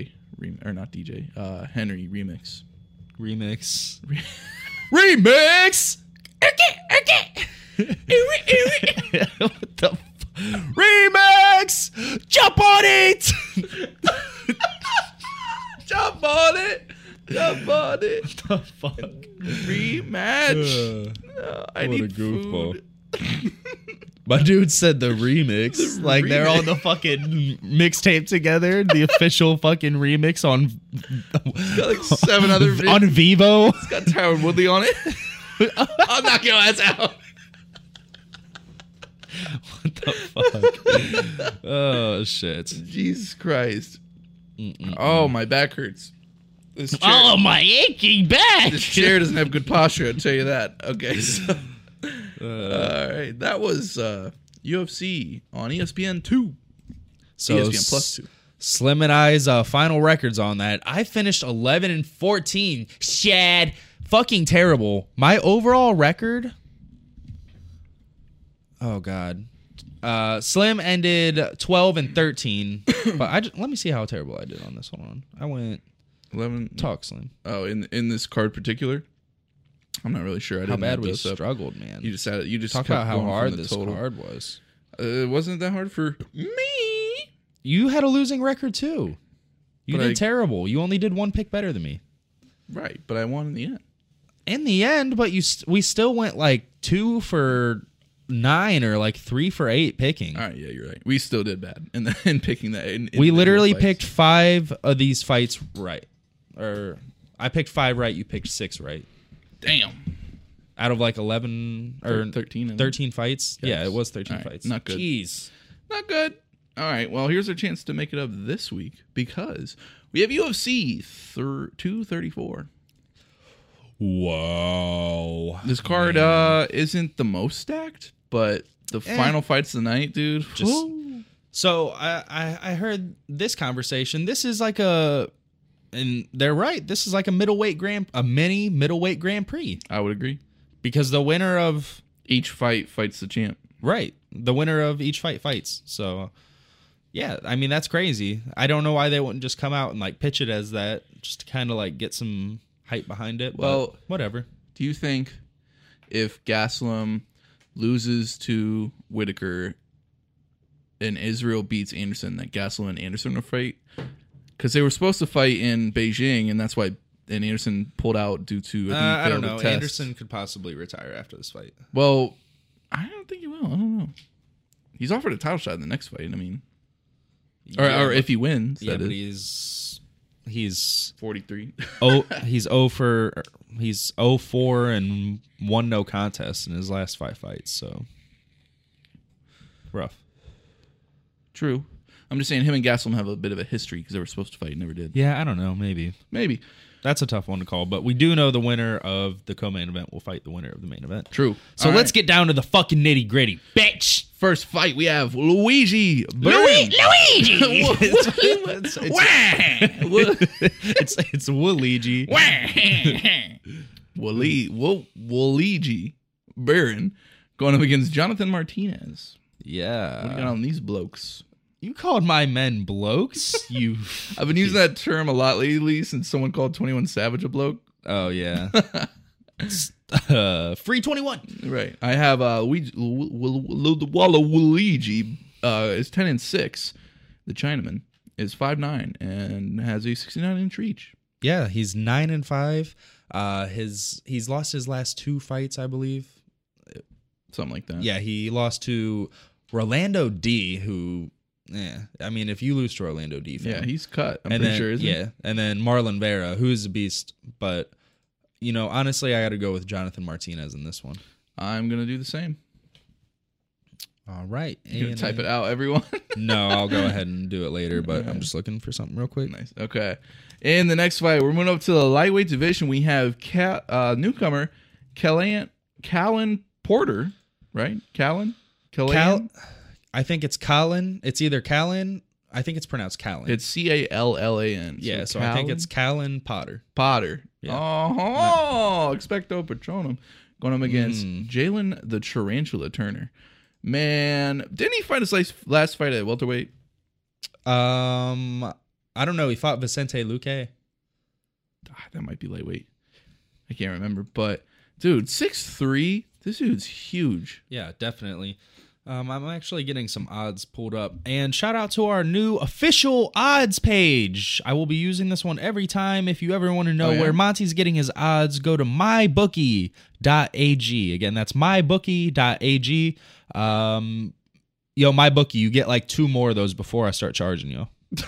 Rem- or not D J, uh, Henry remix. Remix. Remix! What the f- Remix! Jump on it! Jump on it! Jump on it! What the fuck? Rematch! Uh, I what need a goofball. food. My dude said the remix. The like they're remix. on the fucking mixtape together. The official fucking remix on It's got like seven other on videos. Vivo. It's got Tyron Woodley on it. I'll knock your ass out. What the fuck? Oh shit. Jesus Christ. Mm-mm. Oh, my back hurts. This chair, Oh, my aching back. this chair doesn't have good posture, I'll tell you that. Okay, so. Uh, All right. That was uh, U F C on E S P N two. so E S P N Plus two. Slim and I's uh, final records on that. I finished eleven and fourteen. Shad. Fucking terrible. My overall record. Oh, God. Uh, Slim ended twelve and thirteen. But I just, let me see how terrible I did on this one. I went eleven. talk, Slim. Oh, in in this card particular? I'm not really sure. I How didn't bad add we those up. struggled, man. You just had it. You just Talk kept about how going from hard the this total. card was. Uh, it wasn't that hard for me. You had a losing record, too. You But did I- terrible. You only did one pick better than me. Right, but I won in the end. In the end, but you st- we still went like two for nine or like three for eight picking. All right, yeah, you're right. We still did bad in, the, in picking that. In, We individual literally fights. picked five of these fights right. Or I picked five right, you picked six right. Damn. Out of like eleven or Thir- thirteen, I think. thirteen fights? Yes. Yeah, it was thirteen All right, fights. not good. Jeez. Not good. All right, well, here's our chance to make it up this week because we have U F C thir- two thirty-four. Wow. This card uh, isn't the most stacked, but the Eh. final fights of the night, dude. Just- whoo. So I, I I heard this conversation. This is like a and they're right. This is like a middleweight grand a mini middleweight Grand Prix. I would agree. Because the winner of Each fight fights the champ. right, the winner of each fight fights. So yeah, I mean that's crazy. I don't know why they wouldn't just come out and like pitch it as that, just to kind of like get some hype behind it. Well- but whatever. Do you think if Gastelum loses to Whitaker and Israel beats Anderson, that Gastelum and Anderson will fight? Because they were supposed to fight in Beijing, and that's why and Anderson pulled out due to I, think, Uh, he I don't failed a know. test. Anderson could possibly retire after this fight. Well, I don't think he will. I don't know. He's offered a title shot in the next fight. I mean, or, Yeah, or but- if he wins, yeah, that but is he's he's forty-three. oh he's oh for he's oh four and one no contest in his last five fights. So rough. True. I'm just saying him and Gastelum have a bit of a history because they were supposed to fight and never did. Yeah, I don't know. Maybe Maybe. that's a tough one to call, but we do know the winner of the co-main event will fight the winner of the main event. True. So All let's right. get down to the fucking nitty gritty, bitch. First fight, we have Luigi. Burns. Luigi. it's, it's it's Waluigi. Wally, Wo- Waluigi Baron going up against Jonathan Martinez. What do you got Yeah. on these blokes? You called my men blokes. You. I've been using that term a lot lately since someone called twenty-one Savage a bloke. Oh yeah. uh, free twenty-one. Right. I have uh, Luigi, Lu- Lu- Lu- Waluigi uh, is ten and six. The Chinaman is five nine and has a sixty-nine inch reach. Yeah, he's nine and five. Uh, his he's lost his last two fights, I believe. Something like that. Yeah, he lost to Rolando D, who, yeah, I mean, if you lose to Rolando D, fam, Yeah, he's cut. I'm and pretty then, sure, isn't yeah, and then Marlon Vera, who is a beast, but you know, honestly, I got to go with Jonathan Martinez in this one. he? I'm going to do the same. All right, You're going and, to type uh, it out, everyone? No, I'll go ahead and do it later, but I'm just looking for something real quick. Nice. Okay. In the next fight, we're moving up to the lightweight division. We have Ca- uh, newcomer Callan, Callan Porter, right? Callan? Cal, Callan? I think it's Callan. It's either Callan. I think it's pronounced Callan. It's C A L L A N. yeah, so I think it's Callan Potter. Potter. Yeah. Oh, expecto patronum. Going up against Mm. Jalen the Tarantula Turner. Man, didn't he fight his last, last fight at welterweight? Um, I don't know. He fought Vicente Luque. Ah, that might be lightweight. I can't remember. But, dude, six three. This dude's huge. Yeah, definitely. Um, I'm actually getting some odds pulled up. And shout out to our new official odds page. I will be using this one every time. If you ever want to know Oh, yeah? where Monty's getting his odds, go to my bookie dot a g. Again, that's my bookie dot a g. Um, yo, MyBookie, you get like two more of those before I start charging you.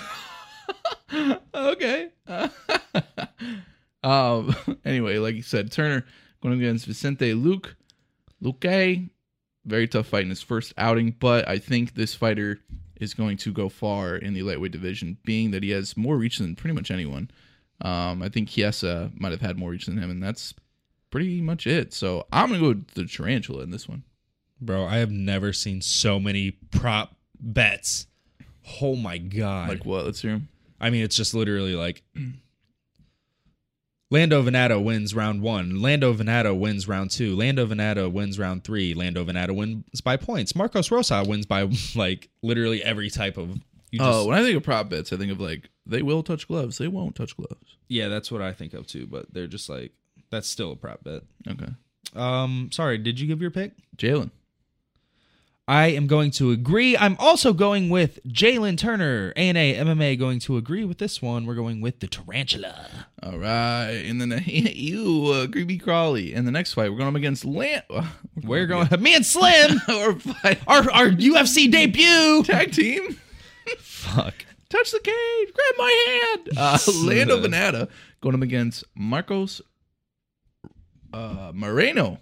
Okay. um. Anyway, like you said, Turner going against Vicente Luke. Luque. Very tough fight in his first outing, but I think this fighter is going to go far in the lightweight division, being that he has more reach than pretty much anyone. Um, I think Chiesa might have had more reach than him, and that's pretty much it. So I'm going to go with the Tarantula in this one. Bro, I have never seen so many prop bets. Oh my God. Like what? Let's hear him. I mean, it's just literally like Lando Venata wins round one. Lando Venata wins round two. Lando Venata wins round three. Lando Venata wins by points. Marcos Rosa wins by like literally every type of. You just, Oh, when I think of prop bets, I think of like they will touch gloves, they won't touch gloves. yeah, that's what I think of too. But they're just like that's still a prop bet. Okay. Um, sorry, did you give your pick? Jalen. I am going to agree. I'm also going with Jalen Turner. A N A M M A going to agree with this one. We're going with the Tarantula. All right. And then you, uh, Creepy Crawley. In the next fight, we're going up against Lant. We're going me and Slim. Or fight. our our U F C debut. Tag team. Fuck. Touch the cage. Grab my hand. Uh, Lando Venata going up against Marcos uh, Moreno.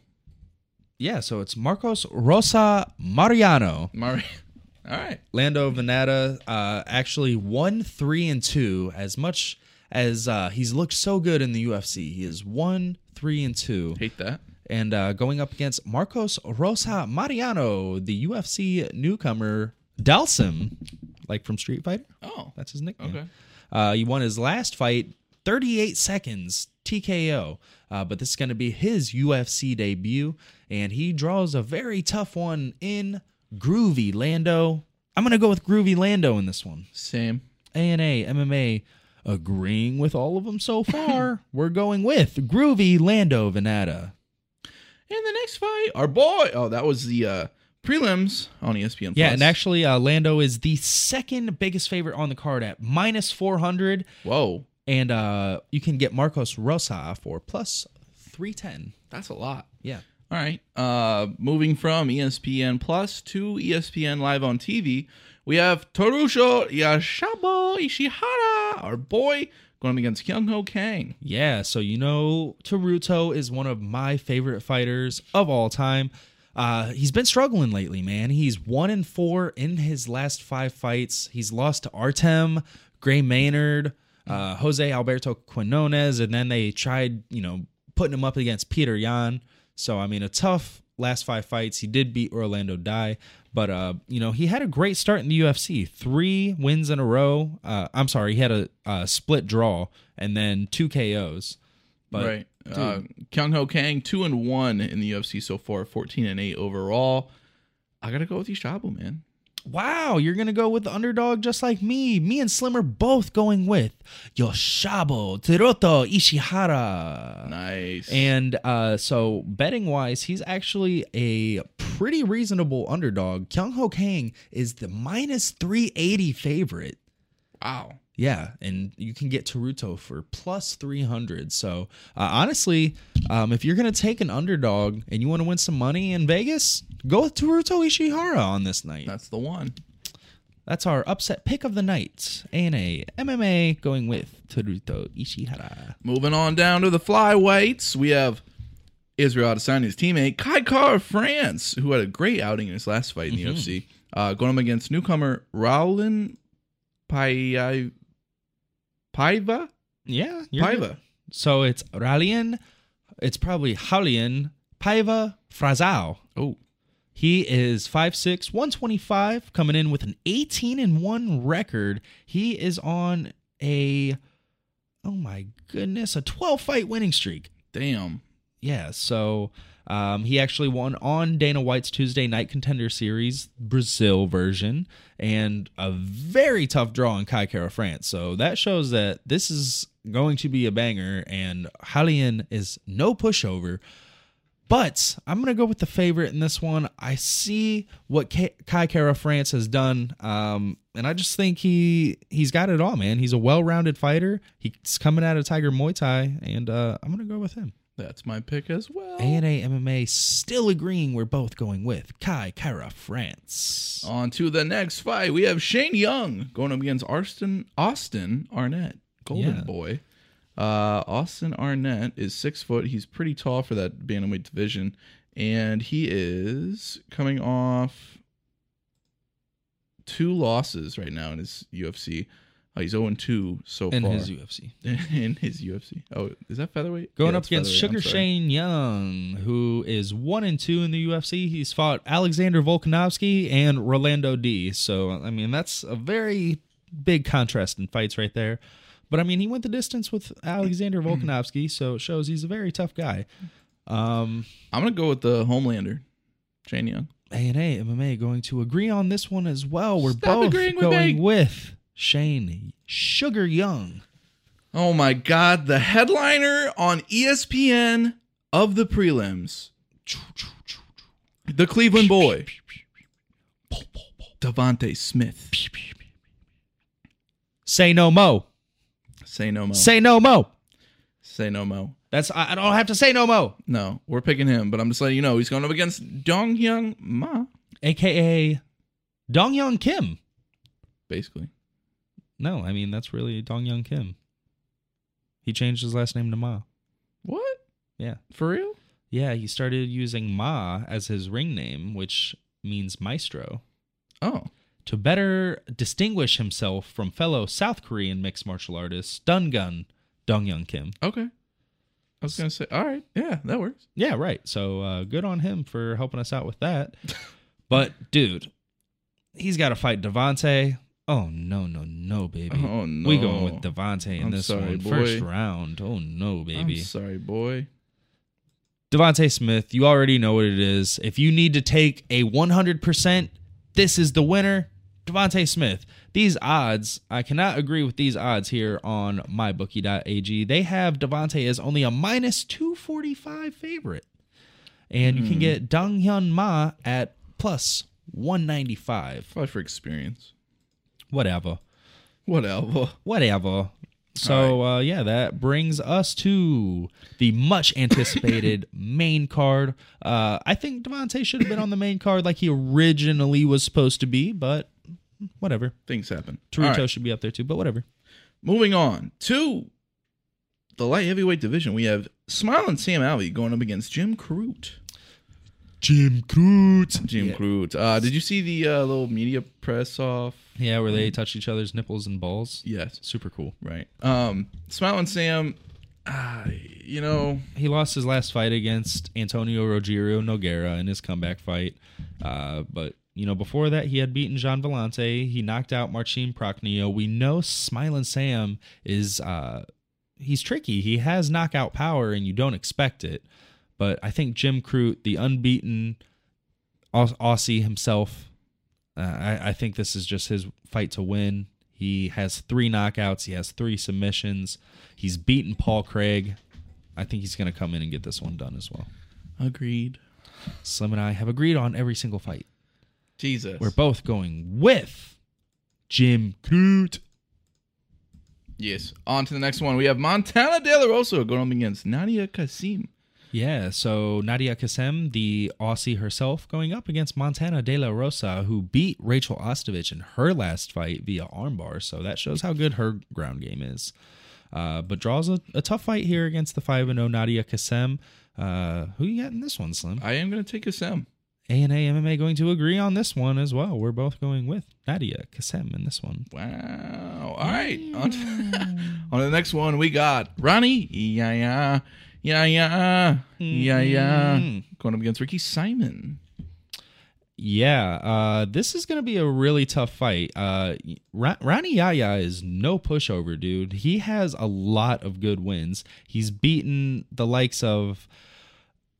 Yeah, so it's Marcos Rosa Mariano. Mar- All right. Lando Venata uh, actually one, three, and two. As much as uh, he's looked so good in the U F C, he is one, three, and two. Hate that. And uh, going up against Marcos Rosa Mariano, the U F C newcomer, Dalsim, like from Street Fighter. Oh. That's his nickname. Okay. Uh, he won his last fight, thirty-eight seconds, T K O. Uh, but this is going to be his U F C debut, and he draws a very tough one in Groovy Lando. I'm going to go with Groovy Lando in this one. Same. A N A, M M A, agreeing with all of them so far. We're going with Groovy Lando Venata. And the next fight, our boy. Oh, that was the uh, prelims on E S P N Plus. Yeah, and actually, uh, Lando is the second biggest favorite on the card at minus four hundred. Whoa. And uh, you can get Marcos Rosa for plus three ten. That's a lot. Yeah. All right. Uh, moving from E S P N Plus to E S P N Live on T V, we have Torucho Yashabo Ishihara, our boy, going up against Kyung Ho Kang. Yeah, so you know Taruto is one of my favorite fighters of all time. Uh, he's been struggling lately, man. He's one and four in his last five fights. He's lost to Artem, Gray Maynard, uh, Jose Alberto Quinones, and then they tried, you know, putting him up against Peter Yan. So, I mean, a tough last five fights. He did beat Orlando Dye, but, uh, you know, he had a great start in the U F C. Three wins in a row. Uh, I'm sorry, he had a, a split draw and then two K Os. But, right. Uh, Kyung Ho Kang, two and one in the U F C so far, fourteen and eight overall. I got to go with Ishabo, man. Wow, you're going to go with the underdog just like me. Me and Slim are both going with Yoshabo Teruto Ishihara. Nice. And uh, so betting-wise, he's actually a pretty reasonable underdog. Kyung Ho Kang is the minus three eighty favorite. Wow. Yeah, and you can get Taruto for plus three hundred. So, uh, honestly, um, if you're going to take an underdog and you want to win some money in Vegas, go with Taruto Ishihara on this night. That's the one. That's our upset pick of the night. A N A M M A going with Taruto Ishihara. Moving on down to the flyweights, we have Israel Adesanya's teammate, Kai Kara France, who had a great outing in his last fight in the Mm-hmm. U F C, uh, going up against newcomer Raulin Pai- Paiva? Yeah, you're Paiva. good. So it's Ralian, it's probably Halian Paiva Frazao. Oh. He is five six, one twenty-five, coming in with an eighteen and one record. He is on a, oh my goodness, a twelve fight winning streak. Damn. Yeah, so Um, he actually won on Dana White's Tuesday Night Contender Series Brazil version, and a very tough draw in Kai Kara France. So that shows that this is going to be a banger, and Halian is no pushover. But I'm going to go with the favorite in this one. I see what K- Kai Kara France has done, um, and I just think he, he's got it all, man. He's a well-rounded fighter. He's coming out of Tiger Muay Thai, and uh, I'm going to go with him. That's my pick as well. A N A M M A still agreeing we're both going with Kai Kara France. On to the next fight. We have Shane Young going up against Austin, Austin Arnett, Golden Yeah. Boy. Uh, Austin Arnett is six foot. He's pretty tall for that bantamweight division, and he is coming off two losses right now in his U F C. Uh, he's zero and two so In far his U F C. in his U F C. Oh, is that featherweight? Going Yeah, up it's against featherweight. Sugar I'm sorry. Shane Young, who is one and two in the U F C. He's fought Alexander Volkanovski and Rolando D. So, I mean, that's a very big contrast in fights right there. But, I mean, he went the distance with Alexander Volkanovski, so it shows he's a very tough guy. Um, I'm gonna go with the Homelander, Shane Young. A N A M M A going to agree on this one as well. We're Stop both agreeing with going me. with Shane Sugar Young. Oh my God, the headliner on E S P N of the prelims, the Cleveland boy, Devontae Smith. Say no mo. Say no mo. Say no mo. Say no mo. That's I, I don't have to say no mo. No, we're picking him, but I'm just letting you know he's going up against Dong Hyun Ma, A K A Dong Hyun Kim. basically. No, I mean, that's really Dong Hyun Kim. He changed his last name to Ma. What? Yeah. For real? Yeah, he started using Ma as his ring name, which means maestro, Oh. to better distinguish himself from fellow South Korean mixed martial artist Dun Gun Dong Hyun Kim. Okay. I was going to say, all right. Yeah, that works. Yeah, right. So uh, good on him for helping us out with that. But, dude, he's got to fight Devontae. Oh, no, no, no, baby. Oh, no. We going with Devontae in I'm this sorry, one. boy. First round. Oh, no, baby. I'm sorry, boy. Devontae Smith, you already know what it is. If you need to take a one hundred percent, this is the winner, Devontae Smith. These odds, I cannot agree with these odds here on my bookie dot a g. They have Devontae as only a minus two forty-five favorite. And you can get Dong Hyun Ma at plus one ninety-five. Probably for experience. Whatever. Whatever. Whatever. So, uh, yeah, that brings us to the much anticipated main card. Uh, I think Devontae should have been on the main card like he originally was supposed to be, but whatever. Things happen. Torito All right. should be up there too, but whatever. Moving on to the light heavyweight division, we have Smiling Sam Alvey going up against Jim Crute. Jim Crute. Jim yeah. Crute. Uh, did you see the uh, little media press off? Yeah, where they touch each other's nipples and balls. Yes. Super cool. Right. Um, Smiling Sam, uh, you know, He lost his last fight against Antonio Rogerio Nogueira in his comeback fight. Uh, but, you know, before that, he had beaten Jean Vellante. He knocked out Marcin Prachnio. We know Smiling Sam is, uh, he's tricky. He has knockout power, and you don't expect it. But I think Jim Crute, the unbeaten Aus- Aussie himself, uh, I, I think this is just his fight to win. He has three knockouts. He has three submissions. He's beaten Paul Craig. I think he's going to come in and get this one done as well. agreed. Slim and I have agreed on every single fight. Jesus. We're both going with Jim Crute. Yes. On to the next one. We have Montana De La Rosa going up against Nadia Kasim. Yeah, so Nadia Kassem, the Aussie herself, going up against Montana De La Rosa, who beat Rachel Ostovich in her last fight via armbar. So that shows how good her ground game is. Uh, but draws a, a tough fight here against the five and oh Nadia Kassem. Uh, who you got in this one, Slim? I am going to take Kasim. A N A M M A going to agree on this one as well. We're both going with Nadia Kassem in this one. Wow. All right. On to, on to the next one, we got Ronnie. Yeah, yeah. Yeah, yeah. Yeah, yeah. Going up against Ricky Simon. Yeah, uh, this is going to be a really tough fight. Uh, Ra- Rani Yaya is no pushover, dude. He has a lot of good wins. He's beaten the likes of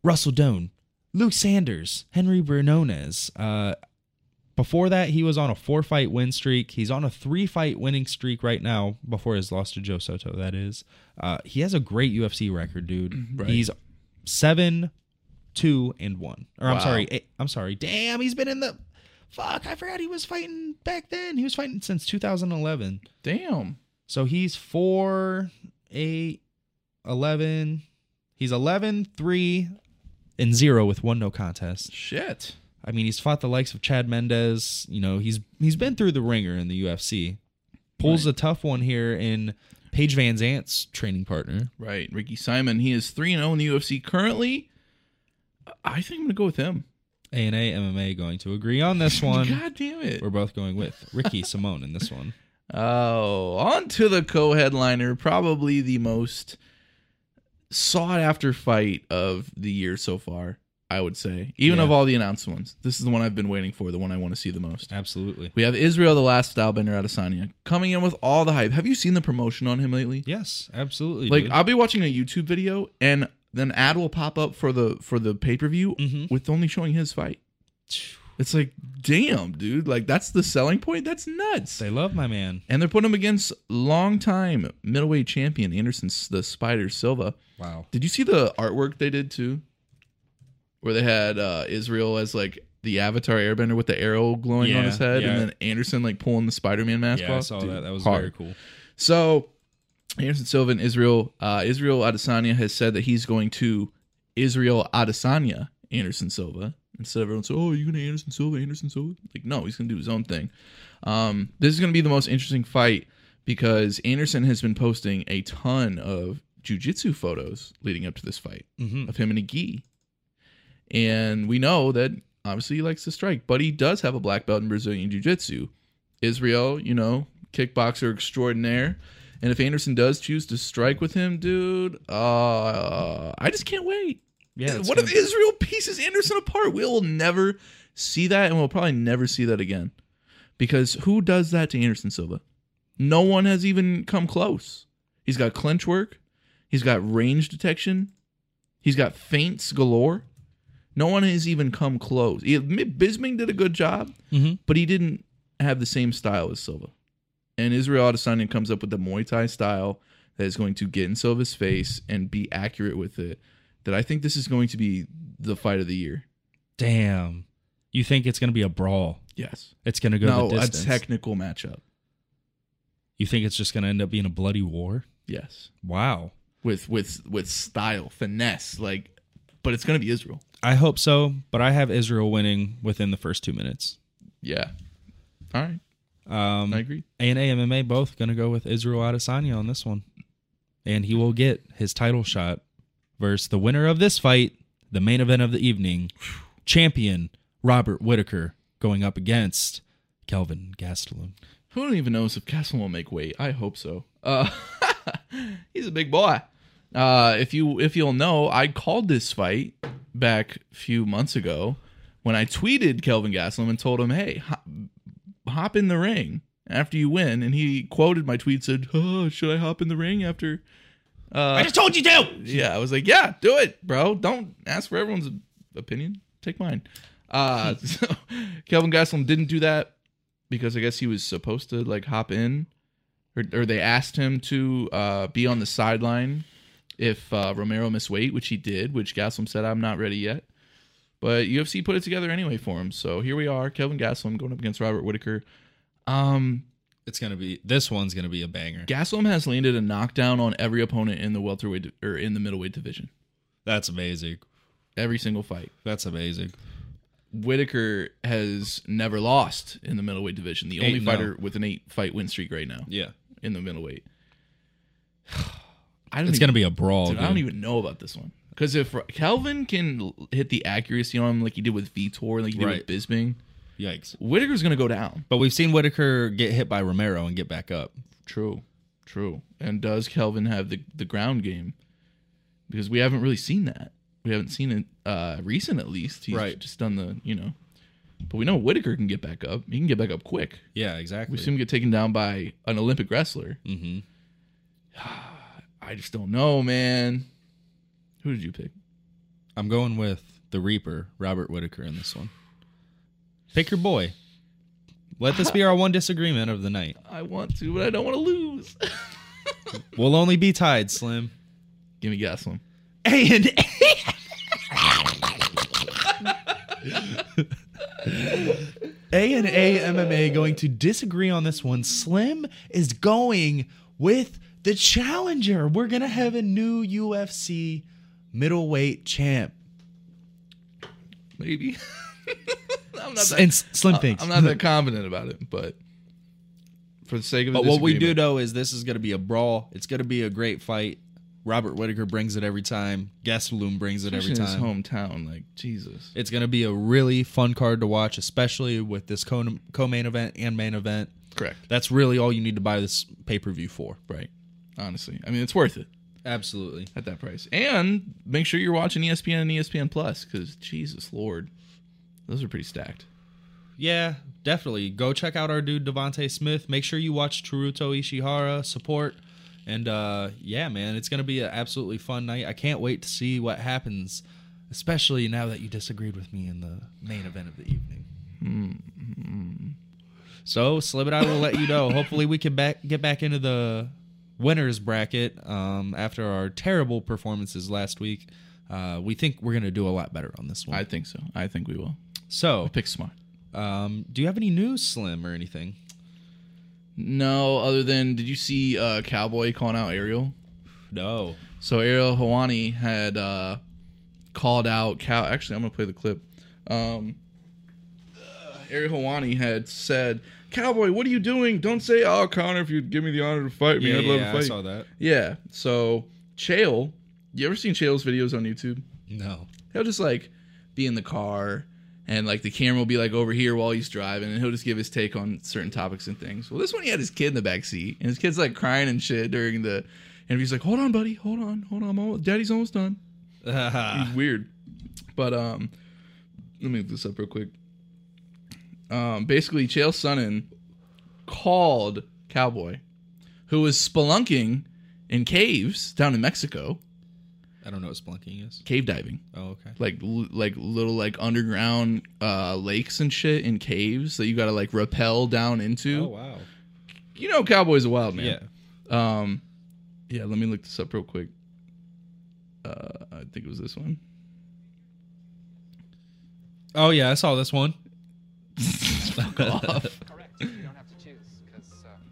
Russell Doan, Luke Sanders, Henry Bernones. Uh, before that, he was on a four-fight win streak. He's on a three-fight winning streak right now, before his loss to Joe Soto, that is. Uh, he has a great U F C record, dude. Right. He's seven, two, and one. Or I'm Wow. sorry, eight, I'm sorry. Damn, he's been in the... Fuck, I forgot he was fighting back then. He was fighting since two thousand eleven. Damn. So he's four, eight, eleven. He's eleven, three, and zero with one no contest. Shit. I mean, he's fought the likes of Chad Mendez. You know, he's he's been through the ringer in the U F C. Pulls Right. a tough one here in Paige Van Zant's training partner. Right. Ricky Simon, he is three and oh in the U F C currently. I think I'm going to go with him. A and A M M A going to agree on this one. God damn it. We're both going with Ricky Simone in this one. Oh, on to the co-headliner, probably the most sought-after fight of the year so far, I would say. Even Yeah. of all the announced ones. This is the one I've been waiting for, the one I want to see the most. Absolutely. We have Israel, the last stylebender Adesanya, coming in with all the hype. Have you seen the promotion on him lately? Yes, absolutely. Like, dude. I'll be watching a YouTube video, and then an ad will pop up for the for the pay-per-view Mhm. with only showing his fight. It's like, damn, dude. Like, that's the selling point? That's nuts. They love my man. And they're putting him against longtime middleweight champion Anderson the Spider Silva. Wow. Did you see the artwork they did too? Where they had uh, Israel as like the Avatar Airbender with the arrow glowing on Yeah, his head, yeah. and then Anderson like pulling the Spider-Man mask Yeah, off. I saw Dude, that. That was hard. very cool. So Anderson Silva and Israel, uh, Israel Adesanya has said that he's going to Israel Adesanya Anderson Silva. Instead of everyone saying, oh, you're going to Anderson Silva, Anderson Silva? Like, no, he's going to do his own thing. Um, this is going to be the most interesting fight because Anderson has been posting a ton of jiu-jitsu photos leading up to this fight Mm-hmm. of him and a gi. And we know that obviously he likes to strike, but he does have a black belt in Brazilian jiu-jitsu. Israel, you know, kickboxer extraordinaire. And if Anderson does choose to strike with him, dude, uh, I just can't wait. Yeah. it's What gonna- if Israel pieces Anderson apart? We'll never see that, and we'll probably never see that again. Because who does that to Anderson Silva? No one has even come close. He's got clinch work. He's got range detection. He's got feints galore. No one has even come close. He- Bisping did a good job, Mhm. but he didn't have the same style as Silva. And Israel Adesanya comes up with the Muay Thai style that is going to get in Silva's face and be accurate with it. That I think this is going to be the fight of the year. Damn. You think it's going to be a brawl? Yes. It's going to go No, the a distance? technical matchup. You think it's just going to end up being a bloody war? Yes. Wow. With with with style, finesse, like, but it's going to be Israel. I hope so, but I have Israel winning within the first two minutes. Yeah. All right. Um, I agree. A and A M M A both going to go with Israel Adesanya on this one. And he will get his title shot versus the winner of this fight, the main event of the evening, champion Robert Whittaker going up against Kelvin Gastelum. Who don't even knows if Castle will make weight? I hope so. Uh, he's a big boy. Uh, if you if you'll know, I called this fight back a few months ago when I tweeted Kelvin Gastelum and told him, "Hey, hop, hop in the ring after you win." And he quoted my tweet, said, "Oh, should I hop in the ring after?" Uh, I just told you to! Yeah, I was like, yeah, do it, bro. Don't ask for everyone's opinion. Take mine. Uh, so Kelvin Gastelum didn't do that because I guess he was supposed to like hop in, or, or they asked him to uh, be on the sideline if uh, Romero missed weight, which he did, which Gastelum said, I'm not ready yet. But U F C put it together anyway for him. So here we are, Kelvin Gastelum going up against Robert Whittaker. Um, It's going to be, this one's going to be a banger. Gastelum has landed a knockdown on every opponent in the welterweight or in the middleweight division. That's amazing. Every single fight. That's amazing. Whittaker has never lost in the middleweight division. The only Eight, no. fighter with an eight fight win streak right now Yeah. in the middleweight. I don't It's even, going to be a brawl, dude, dude. I don't even know about this one. Because if Kelvin can hit the accuracy on him like he did with Vitor, like he did Right. with Bisping, Yikes. Whittaker's going to go down. But we've seen Whittaker get hit by Romero and get back up. True. True. And does Kelvin have the, the ground game? Because we haven't really seen that. We haven't seen it uh, recent, at least. He's Right. just done the, you know. But we know Whittaker can get back up. He can get back up quick. Yeah, exactly. We've seen him get taken down by an Olympic wrestler. Mm-hmm. I just don't know, man. Who did you pick? I'm going with the Reaper, Robert Whitaker, in this one. Pick your boy. Let this be our one disagreement of the night. I want to, but I don't want to lose. We'll only be tied, Slim. Give me Gaslam. A and A. A and A M M A going to disagree on this one. Slim is going with the challenger. We're going to have a new U F C middleweight champ. Maybe. I'm not that, and Slim thinks. I'm not that confident about it, but for the sake of the But what we do know is this is going to be a brawl. It's going to be a great fight. Robert Whitaker brings it every time. Gastelum brings it every in time. his hometown, like Jesus. It's going to be a really fun card to watch, especially with this co- co-main event and main event. Correct. That's really all you need to buy this pay-per-view for. Right. Honestly, I mean, it's worth it. Absolutely. At that price. And make sure you're watching E S P N and E S P N Plus, because Jesus Lord, those are pretty stacked. Yeah, definitely. Go check out our dude Devontae Smith. Make sure you watch Teruto Ishihara. Support. And uh, yeah, man, it's going to be an absolutely fun night. I can't wait to see what happens, especially now that you disagreed with me in the main event of the evening. Mm-hmm. So, Slim and I will let you know. Hopefully we can back, get back into the winners bracket um, after our terrible performances last week. Uh, we think we're going to do a lot better on this one. I think so. I think we will. So, pick smart. Um, do you have any news, Slim, or anything? No, other than, did you see uh, Cowboy calling out Ariel? No. So Ariel Helwani had uh, called out Cow. Actually, I'm gonna play the clip. Um, uh, Ariel Helwani had said, "Cowboy, what are you doing? Don't say, oh, Connor, if you'd give me the honor to fight me, Yeah, I'd love yeah, to fight." I saw that. Yeah. So Chael, you ever seen Chael's videos on YouTube? No. He'll just like be in the car. And, like, the camera will be, like, over here while he's driving, and he'll just give his take on certain topics and things. Well, this one, he had his kid in the back seat, and his kid's, like, crying and shit during the interview. He's like, hold on, buddy, hold on, hold on, I'm almost, Daddy's almost done. He's weird. But, um, let me look this up real quick. Um, basically, Chael Sonnen called Cowboy, who was spelunking in caves down in Mexico. I don't know what spelunking is. Cave diving. Oh, okay. Like like little like underground uh, lakes and shit in caves that you got to like rappel down into. Oh, wow. You know, Cowboy's a wild man. Yeah. Um, yeah. Let me look this up real quick. Uh, I think it was this one. Oh yeah, I saw this one. Fuck off. Correct. You don't have to choose because.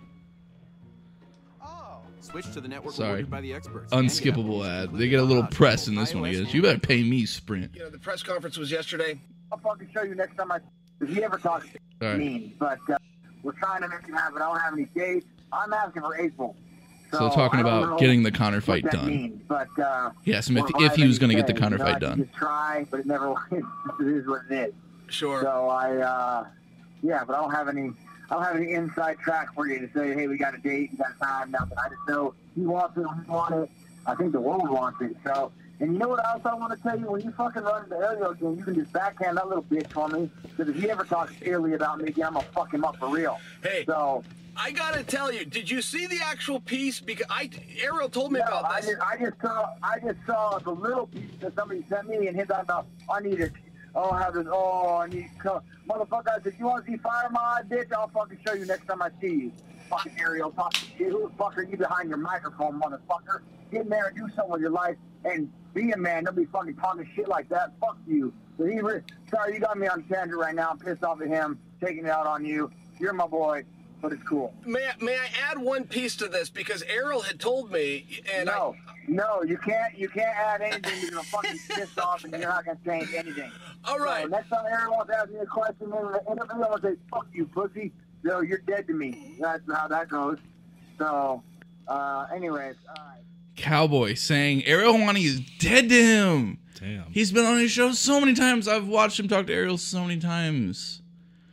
Uh... Oh. Switch to the network Sorry. by the experts. Unskippable ad. They get a little press in this one, I guess. You better pay me, Sprint. You know, the press conference was yesterday. I'll fucking show you next time I. If he ever talks to All right. me, but uh, we're trying to make it happen. I don't have any dates. I'm asking for April. So talking I don't about know getting the Connor what fight that done. means, but uh, He asked him if, we're if he was going to fine, get the Connor you know, fight I can done. Just try, but it never. It is what it is. Sure. So I, uh, yeah, but I don't have any. I don't have any inside track for you to say, hey, we got a date, we got a time, nothing. I just know he wants it, we want it. I think the world wants it. So, and you know what else I want to tell you? When you fucking run the Ariel again, you can just backhand that little bitch for me. Because if he ever talks silly about me again, I'm going to fuck him up for real. Hey. So. I gotta tell you, did you see the actual piece? Because I, Ariel told me No, about I this. just, I just saw, I just saw the little piece that somebody sent me, and his I thought, I need it. Oh, I have this. Oh, I need to motherfucker. I said, you want to see fire my eye, bitch? I'll fucking show you next time I see you. Fucking Ariel, talk to you. Who the fuck are you behind your microphone, motherfucker? Get in there and do something with your life and be a man. Don't be fucking talking shit like that. Fuck you. So he re- Sorry, you got me on tangent right now. I'm pissed off at him, taking it out on you. You're my boy. But it's cool. May I, may I add one piece to this? Because Ariel had told me, and no, I, no, you can't. You can't add anything. You're gonna fucking piss off, and you're not gonna change anything. all right. So next time Ariel wants to ask me a question in the interview, I'm gonna say, "Fuck you, pussy." No, you're dead to me. That's how that goes. So, uh, anyways, all right. Cowboy saying Ariel Helwani is dead to him. Damn. He's been on his show so many times. I've watched him talk to Ariel so many times.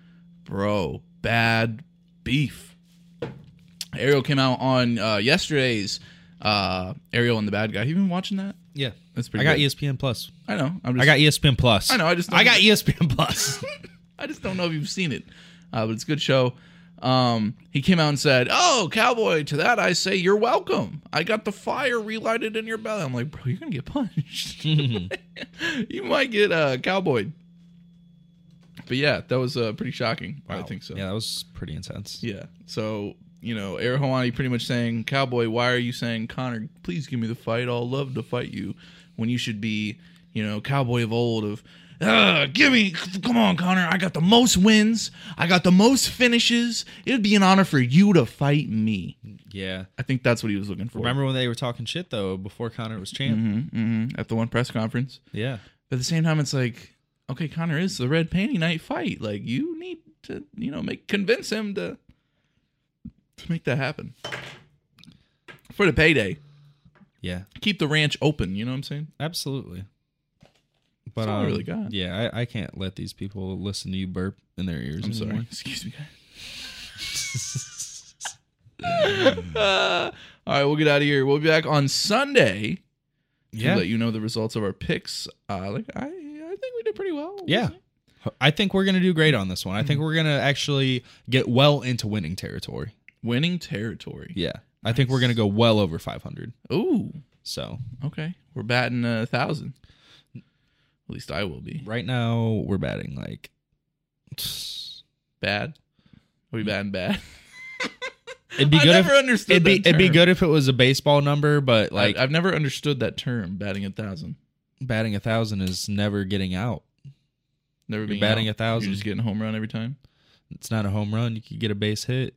Bro, bad beef. Ariel came out on uh, yesterday's uh, Ariel and the Bad Guy. Have you been watching that? Yeah. That's pretty I got good. E S P N Plus. I know. I'm just, I got E S P N Plus. I know. I just don't I got E S P N Plus. I just don't know if you've seen it, uh, but it's a good show. Um, he came out and said, "Oh, Cowboy, to that I say you're welcome. I got the fire relighted in your belly." I'm like, bro, you're gonna get punched. you might get uh, cowboyed. But yeah, that was uh, pretty shocking. I Wow. think so. Yeah, that was pretty intense. Yeah. So, you know, Ariel Helwani pretty much saying, Cowboy, why are you saying, Conor, please give me the fight. I'll love to fight you. When you should be, you know, Cowboy of old of, uh, give me, come on, Conor. I got the most wins. I got the most finishes. It would be an honor for you to fight me. Yeah. I think that's what he was looking for. Remember when they were talking shit, though, before Conor was champ? Mm-hmm, mm-hmm. At the one press conference. Yeah. But at the same time, it's like, okay, Conor is the Red Panty Night fight. Like, you need to, you know, make convince him to to make that happen for the payday. Yeah. Keep the ranch open. You know what I'm saying? Absolutely. But That's all I um, really got. Yeah, I, I can't let these people listen to you burp in their ears. I'm anymore. sorry. Excuse me, guys. uh, all right, we'll get out of here. We'll be back on Sunday to Yeah. let you know the results of our picks. Uh, like I, I think we did pretty well. We'll Yeah. see. I think we're gonna do great on this one. I think we're gonna actually get well into winning territory. Winning territory. Yeah. I think we're gonna go well over five hundred. Ooh. So Okay. We're batting a thousand. At least I will be. right now we're batting like Bad? Are we batting bad? it'd be I good never if understood it'd be that it'd be term. good if it was a baseball number, but like Like I've never understood that term, batting a thousand. batting a thousand is never getting out. Never You're being batting out. a thousand. You're just getting a home run every time. It's not a home run. You could get a base hit.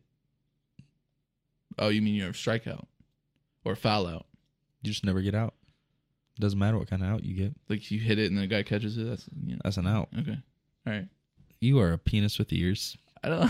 Oh, you mean you're a strikeout or a foul out? You just never get out. Doesn't matter what kind of out you get. Like you hit it and the guy catches it. That's you know. That's an out. Okay. All right. You are a penis with ears. I don't.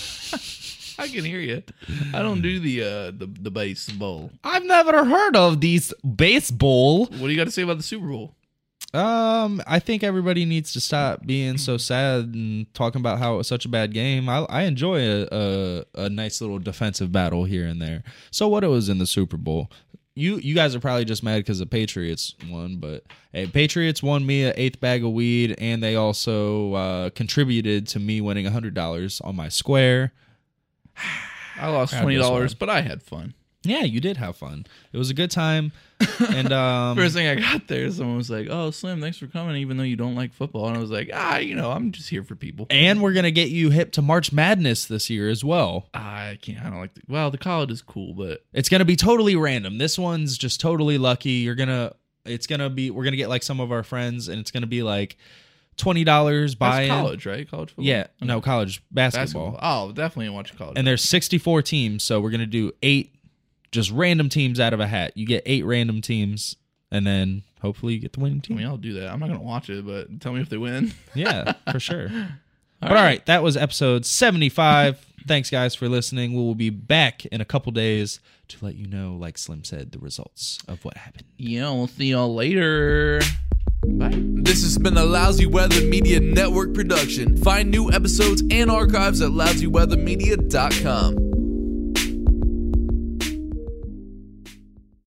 I can hear you. I don't do the uh the the baseball. I've never heard of these baseball. What do you got to say about the Super Bowl? Um, I think everybody needs to stop being so sad and talking about how it was such a bad game. I, I enjoy a, a a nice little defensive battle here and there. So what it was in the Super Bowl. You you guys are probably just mad because the Patriots won, but hey, Patriots won me an eighth bag of weed, and they also uh, contributed to me winning a hundred dollars on my square. I lost Proud twenty dollars, this but I had fun. Yeah, you did have fun. It was a good time, and um, First thing I got there, someone was like, "Oh, Slim, thanks for coming, even though you don't like football." And I was like, "Ah, you know, I'm just here for people." and we're gonna get you hip to March Madness this year as well. I can't. I don't like. The, well, the college is cool, but It's gonna be totally random. This one's just totally lucky. You're gonna, it's gonna be. We're gonna get like some of our friends, and it's gonna be like twenty dollars buy that's in. college, right? College football. Yeah, no college basketball. basketball. Oh, definitely watch college. And there's sixty-four teams, so we're gonna do eight, just random teams out of a hat. You get eight random teams, and then hopefully you get the winning I team. mean, I'll do that. I'm not gonna watch it, but tell me if they win. Yeah, for sure. But all right, that was episode seventy-five. Thanks, guys, for listening. We will be back in a couple days to let you know, like Slim said, the results of what happened. Yeah, we'll see y'all later. Bye. This has been a Lousy Weather Media Network production. Find new episodes and archives at lousy weather media dot com.